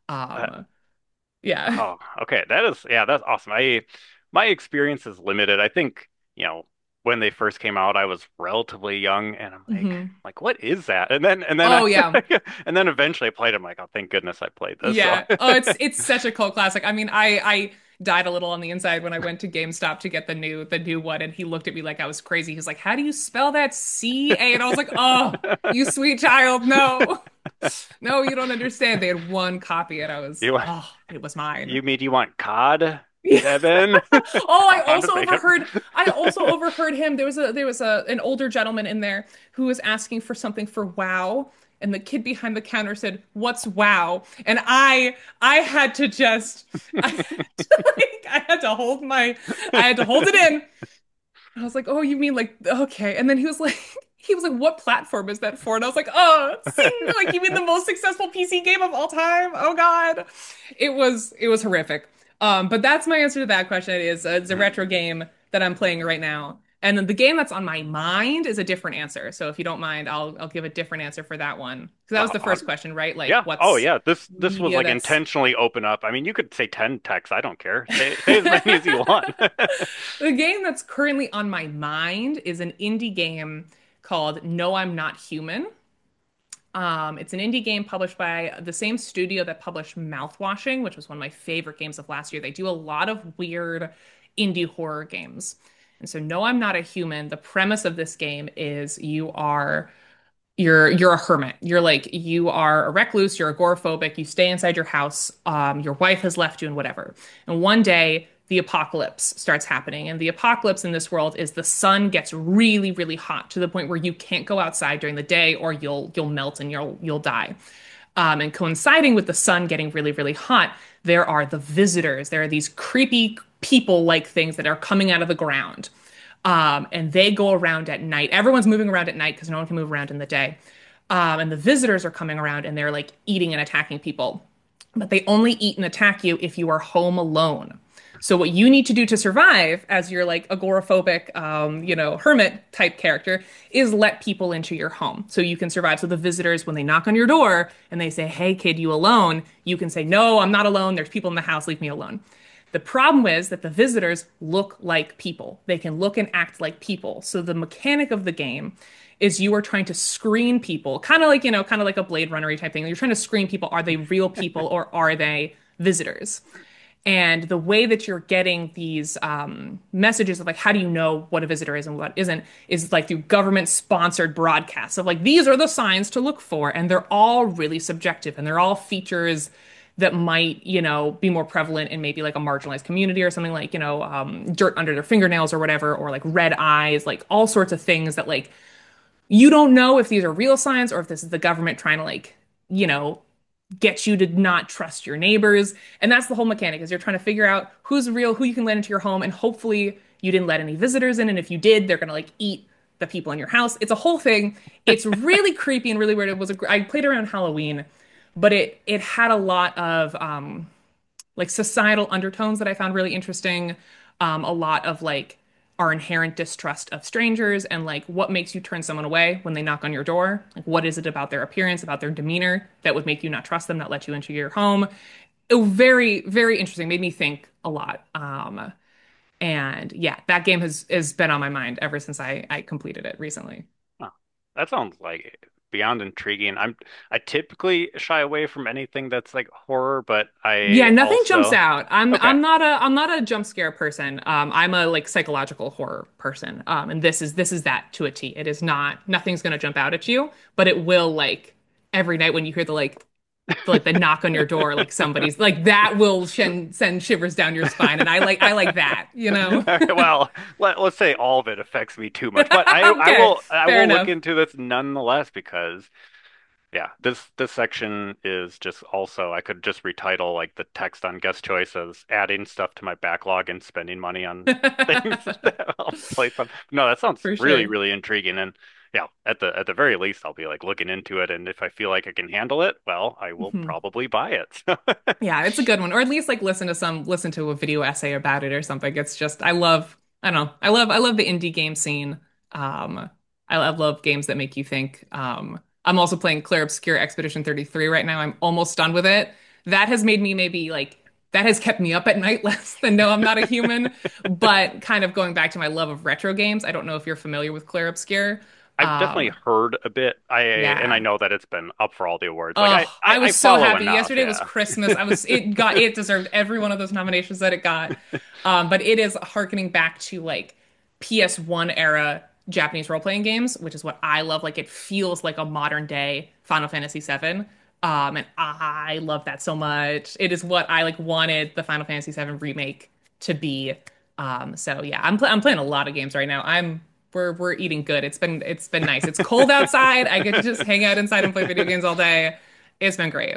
[SPEAKER 2] Um, yeah.
[SPEAKER 1] Oh, okay. That is, yeah, that's awesome. I, my experience is limited. I think, you know, when they first came out, I was relatively young and I'm like,
[SPEAKER 2] Hmm.
[SPEAKER 1] like, what is that? And then, and then I,
[SPEAKER 2] Oh yeah.
[SPEAKER 1] and then eventually I played. I'm like, oh, thank goodness I played this. So,
[SPEAKER 2] Yeah. Oh, it's it's such a cult classic. I mean, I I died a little on the inside when I went to GameStop to get the new the new one, and he looked at me like I was crazy. He's like, "How do you spell that? C A?" And I was like, "Oh, you sweet child, no, no, you don't understand." They had one copy, and I was,
[SPEAKER 1] you,
[SPEAKER 2] oh, it was mine.
[SPEAKER 1] you mean you want C O D,
[SPEAKER 2] Yeah.
[SPEAKER 1] Devin?
[SPEAKER 2] Oh, I
[SPEAKER 1] I'm just
[SPEAKER 2] also
[SPEAKER 1] making.
[SPEAKER 2] overheard I also overheard him. There was a there was a an older gentleman in there who was asking for something for WoW, and the kid behind the counter said, "What's WoW?" And I I had to just I had to, like, I had to hold my I had to hold it in. I was like, "Oh, you mean like okay." And then he was like he was like, "What platform is that for?" And I was like, "Oh, sing, like you mean the most successful P C game of all time?" Oh God. It was it was horrific. Um, but that's my answer to that question. It is uh, it's a retro game that I'm playing right now. And then the game that's on my mind is a different answer. So if you don't mind, I'll I'll give a different answer for that one. Because that was
[SPEAKER 1] Uh,
[SPEAKER 2] the
[SPEAKER 1] uh,
[SPEAKER 2] first question, right? Like
[SPEAKER 1] yeah. Oh,
[SPEAKER 2] what's
[SPEAKER 1] yeah. This this was
[SPEAKER 2] media
[SPEAKER 1] like
[SPEAKER 2] that's
[SPEAKER 1] intentionally open up. I mean, you could say ten texts. I don't care. Say say as many as you want.
[SPEAKER 2] the game that's currently on my mind is an indie game called No, I'm Not Human. Um, it's an indie game published by the same studio that published Mouthwashing, which was one of my favorite games of last year. They do a lot of weird indie horror games. And so, no, I'm not a human. The premise of this game is you are you're you're a hermit. You're like you are a recluse, you're agoraphobic, you stay inside your house, um, your wife has left you and whatever. And one day the apocalypse starts happening. And the apocalypse in this world is the sun gets really, really hot to the point where you can't go outside during the day or you'll you'll melt and you'll you'll die. Um, and coinciding with the sun getting really, really hot, there are the visitors. There are these creepy people-like things that are coming out of the ground. Um, and they go around at night. Everyone's moving around at night because no one can move around in the day. Um, and the visitors are coming around and they're like eating and attacking people. But they only eat and attack you if you are home alone. So what you need to do to survive as your like agoraphobic, um, you know, hermit type character is let people into your home so you can survive. So the visitors, when they knock on your door and they say, "Hey, kid, you alone?" You can say, "No, I'm not alone. There's people in the house. Leave me alone." The problem is that the visitors look like people. They can look and act like people. So the mechanic of the game is you are trying to screen people, kind of like, you know, kind of like a Blade Runner type thing. You're trying to screen people. Are they real people or are they visitors? And the way that you're getting these um, messages of like, how do you know what a visitor is and what isn't, is like through government sponsored broadcasts of like, these are the signs to look for. And they're all really subjective and they're all features that might, you know, be more prevalent in maybe like a marginalized community or something like, you know, um, dirt under their fingernails or whatever, or like red eyes, like all sorts of things that like you don't know if these are real signs or if this is the government trying to like, you know, get you to not trust your neighbors. And that's the whole mechanic is you're trying to figure out who's real, who you can let into your home, and hopefully you didn't let any visitors in. And if you did, they're gonna like eat the people in your house. It's a whole thing. It's really creepy and really weird. It was a, I played around Halloween, but it it had a lot of um like societal undertones that I found really interesting. Um, a lot of like our inherent distrust of strangers and like what makes you turn someone away when they knock on your door. Like, what is it about their appearance, about their demeanor that would make you not trust them, not let you into your home? It was very, very interesting. Made me think a lot. Um, and yeah, that game has has been on my mind ever since I I completed it recently.
[SPEAKER 1] Oh, that sounds like beyond intriguing. I'm I typically shy away from anything that's like horror, but
[SPEAKER 2] Yeah,
[SPEAKER 1] I
[SPEAKER 2] nothing jumps
[SPEAKER 1] also
[SPEAKER 2] out. I'm
[SPEAKER 1] okay.
[SPEAKER 2] I'm not a I'm not a jump scare person. Um, I'm a like psychological horror person. Um, and this is this is that to a T. It is not nothing's gonna jump out at you, but it will like every night when you hear the like the, like the knock on your door, like somebody's like that will shen, send shivers down your spine, and I like I like that, you know.
[SPEAKER 1] All right, well, let, let's say all of it affects me too much, but I I
[SPEAKER 2] Okay,
[SPEAKER 1] will I
[SPEAKER 2] fair
[SPEAKER 1] will look
[SPEAKER 2] enough.
[SPEAKER 1] into this nonetheless because yeah, this this section is just also I could just retitle like the text on guest choice as adding stuff to my backlog and spending money on things that I'll play some. No, that sounds
[SPEAKER 2] For
[SPEAKER 1] really,
[SPEAKER 2] sure.
[SPEAKER 1] really intriguing. And yeah, at the at the very least, I'll be like looking into it, and if I feel like I can handle it, well, I will
[SPEAKER 2] Mhm.
[SPEAKER 1] probably buy it.
[SPEAKER 2] Yeah, it's a good one. Or at least like listen to some listen to a video essay about it or something. It's just I love I don't know. I love I love the indie game scene. Um I love, love games that make you think. Um I'm also playing Clair Obscur Expedition thirty-three right now. I'm almost done with it. That has made me maybe like that has kept me up at night less than No, I'm Not a Human. But kind of going back to my love of retro games. I don't know if you're familiar with Clair Obscur.
[SPEAKER 1] I've definitely
[SPEAKER 2] Um
[SPEAKER 1] heard a bit. I and I
[SPEAKER 2] yeah.
[SPEAKER 1] know that it's been up for all the awards. Like I
[SPEAKER 2] Oh,
[SPEAKER 1] I,
[SPEAKER 2] I
[SPEAKER 1] I
[SPEAKER 2] was so
[SPEAKER 1] follow
[SPEAKER 2] happy.
[SPEAKER 1] enough.
[SPEAKER 2] Yesterday was
[SPEAKER 1] Yeah.
[SPEAKER 2] Christmas. I was it got it deserved every one of those nominations that it got. Um, but it is harkening back to like P S one era Japanese role-playing games, which is what I love. Like it feels like a modern day Final Fantasy seven. Um, and I love that so much. It is what I like wanted the Final Fantasy seven remake to be. Um, so yeah, I'm pl I'm playing a lot of games right now. I'm we're we're eating good. It's been it's been nice. It's cold outside. I get to just hang out inside and play video games all day. It's been great.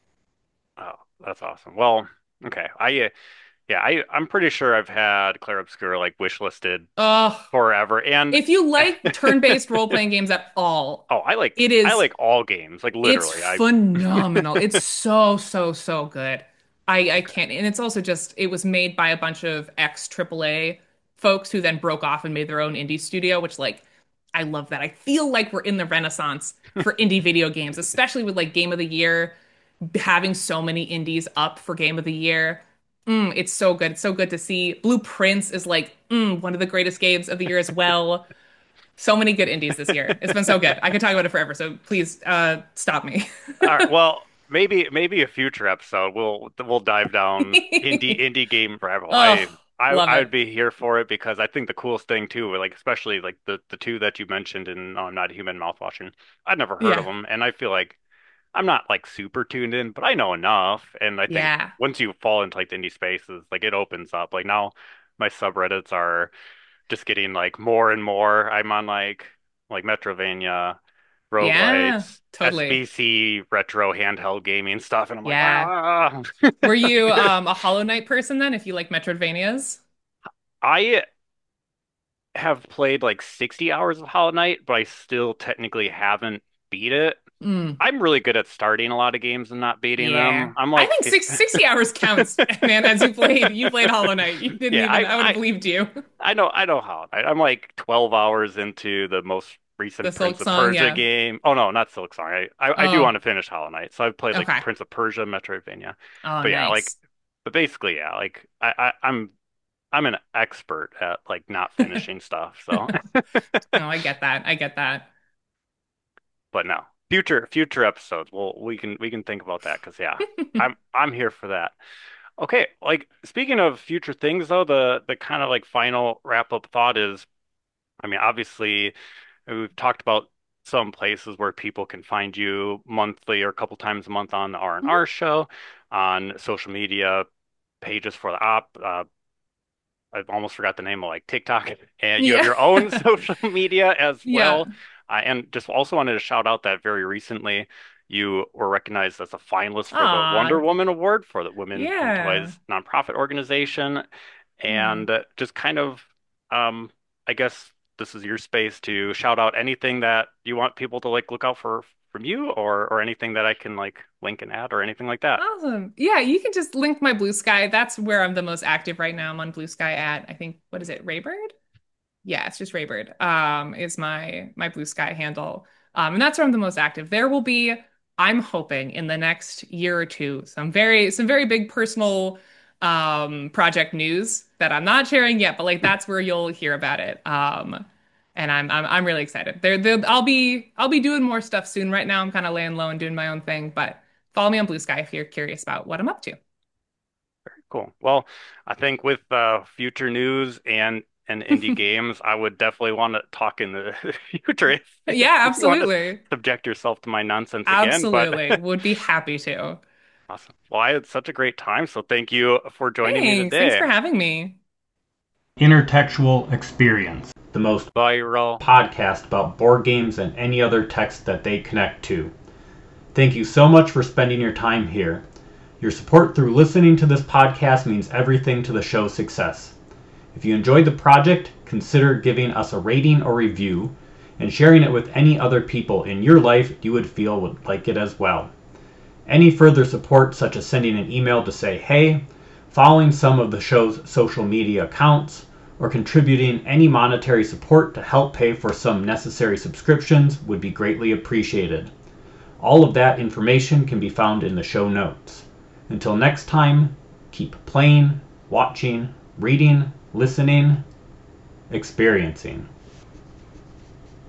[SPEAKER 1] Oh, that's awesome. Well, okay. I uh, yeah, I I'm pretty sure I've had Clair Obscur like wishlisted
[SPEAKER 2] Oh,
[SPEAKER 1] forever. And
[SPEAKER 2] if you like turn-based role-playing games at all,
[SPEAKER 1] oh, I like
[SPEAKER 2] it
[SPEAKER 1] I
[SPEAKER 2] is
[SPEAKER 1] like all games. Like
[SPEAKER 2] it's
[SPEAKER 1] literally. I
[SPEAKER 2] phenomenal. It's so so so good. I I
[SPEAKER 1] okay.
[SPEAKER 2] can't and it's also just it was made by a bunch of ex triple A folks who then broke off and made their own indie studio, which like I love that. I feel like we're in the renaissance for indie video games, especially with like Game of the Year having so many indies up for Game of the Year. Mm, it's so good. It's so good to see. Blue Prince is like mm, one of the greatest games of the year as well. So many good indies this year. It's been so good. I could talk about it forever, so please uh, stop me.
[SPEAKER 1] All right. Well, maybe maybe a future episode we'll we'll dive down indie indie game rabbit hole. I
[SPEAKER 2] Oh,
[SPEAKER 1] I
[SPEAKER 2] love
[SPEAKER 1] I would
[SPEAKER 2] it.
[SPEAKER 1] be here for it because I think the coolest thing too, like especially like the the two that you mentioned in uh, Not Human Mouthwashing, I'd never heard of
[SPEAKER 2] Yeah.
[SPEAKER 1] them, and I feel like I'm not like super tuned in, but I know enough. And I think
[SPEAKER 2] Yeah.
[SPEAKER 1] once you fall into like the indie spaces, like it opens up. Like now my subreddits are just getting like more and more. I'm on like like Metrovania,
[SPEAKER 2] Yeah,
[SPEAKER 1] roguelites,
[SPEAKER 2] totally.
[SPEAKER 1] S B C retro handheld gaming stuff, and I'm like,
[SPEAKER 2] Yeah.
[SPEAKER 1] ah.
[SPEAKER 2] Were you um a Hollow Knight person then if you like Metroidvanias?
[SPEAKER 1] I have played like sixty hours of Hollow Knight, but I still technically haven't beat it.
[SPEAKER 2] Mm,
[SPEAKER 1] I'm really good at starting a lot of games and not beating
[SPEAKER 2] yeah.
[SPEAKER 1] them. I'm
[SPEAKER 2] I
[SPEAKER 1] like
[SPEAKER 2] think
[SPEAKER 1] fifty.
[SPEAKER 2] six, sixty hours counts, man, as you played. You played Hollow Knight. You didn't
[SPEAKER 1] Yeah,
[SPEAKER 2] even,
[SPEAKER 1] I,
[SPEAKER 2] I would have
[SPEAKER 1] I
[SPEAKER 2] believed you.
[SPEAKER 1] I know I know how. I, I'm like twelve hours into the most
[SPEAKER 2] The
[SPEAKER 1] recent
[SPEAKER 2] Silk
[SPEAKER 1] Prince of
[SPEAKER 2] Song,
[SPEAKER 1] Persia
[SPEAKER 2] yeah.
[SPEAKER 1] game. Oh no, not Silk Song. I, I I do
[SPEAKER 2] Oh,
[SPEAKER 1] want to finish Hollow Knight. So I've played like
[SPEAKER 2] okay.
[SPEAKER 1] Prince of Persia, Metroidvania.
[SPEAKER 2] Oh,
[SPEAKER 1] But yeah, like
[SPEAKER 2] nice.
[SPEAKER 1] but basically yeah, like I, I I'm I'm an expert at like not finishing stuff. So
[SPEAKER 2] No, I get that. I get that.
[SPEAKER 1] but no. Future future episodes. Well, we can we can think about that because yeah, I'm I'm here for that. Okay, like speaking of future things though, the the kind of like final wrap up thought is, I mean, obviously we've talked about some places where people can find you monthly or a couple times a month on the R and R
[SPEAKER 2] Mhm.
[SPEAKER 1] show, on social media pages for the op. Uh, I've almost forgot the name of like TikTok, and you have
[SPEAKER 2] Yeah.
[SPEAKER 1] your own social media as
[SPEAKER 2] Yeah.
[SPEAKER 1] well. Uh, and just also wanted to shout out that very recently you were recognized as a finalist for the Wonder
[SPEAKER 2] Aw.
[SPEAKER 1] Woman Award for the Women in
[SPEAKER 2] Yeah.
[SPEAKER 1] Toys nonprofit organization,
[SPEAKER 2] Yeah.
[SPEAKER 1] and uh, just kind of, um, I guess this is your space to shout out anything that you want people to like look out for from you, or or anything that I can like link and add or anything like that.
[SPEAKER 2] Awesome. Yeah, you can just link my Blue Sky. That's where I'm the most active right now. I'm on Blue Sky at, I think, what is it, Raybird? Yeah, it's just Raybird. Um, is my my Blue Sky handle. Um, and that's where I'm the most active. There will be, I'm hoping, in the next year or two, some very some very big personal um project news that I'm not sharing yet, but like that's where you'll hear about it. Um, and I'm I'm I'm really excited. There, there I'll be I'll be doing more stuff soon. Right now, I'm kind of laying low and doing my own thing, but follow me on Blue Sky if you're curious about what I'm up to.
[SPEAKER 1] Cool. Well, I think with uh, future news and and indie games, I would definitely want to talk in the future if, if
[SPEAKER 2] Yeah,
[SPEAKER 1] you want to
[SPEAKER 2] absolutely.
[SPEAKER 1] subject yourself to my nonsense again. But
[SPEAKER 2] Absolutely. Would be happy to.
[SPEAKER 1] awesome. Well, I had such a great time, so thank you for joining me
[SPEAKER 2] Thanks. Thanks
[SPEAKER 1] today.
[SPEAKER 2] for having me.
[SPEAKER 3] Intertextual Experience, the most
[SPEAKER 1] Viral.
[SPEAKER 3] podcast about board games and any other text that they connect to. Thank you so much for spending your time here. Your support through listening to this podcast means everything to the show's success. If you enjoyed the project, consider giving us a rating or review and sharing it with any other people in your life you would feel would like it as well. Any further support, such as sending an email to say hey, following some of the show's social media accounts, or contributing any monetary support to help pay for some necessary subscriptions would be greatly appreciated. All of that information can be found in the show notes. Until next time, keep playing, watching, reading, listening, experiencing.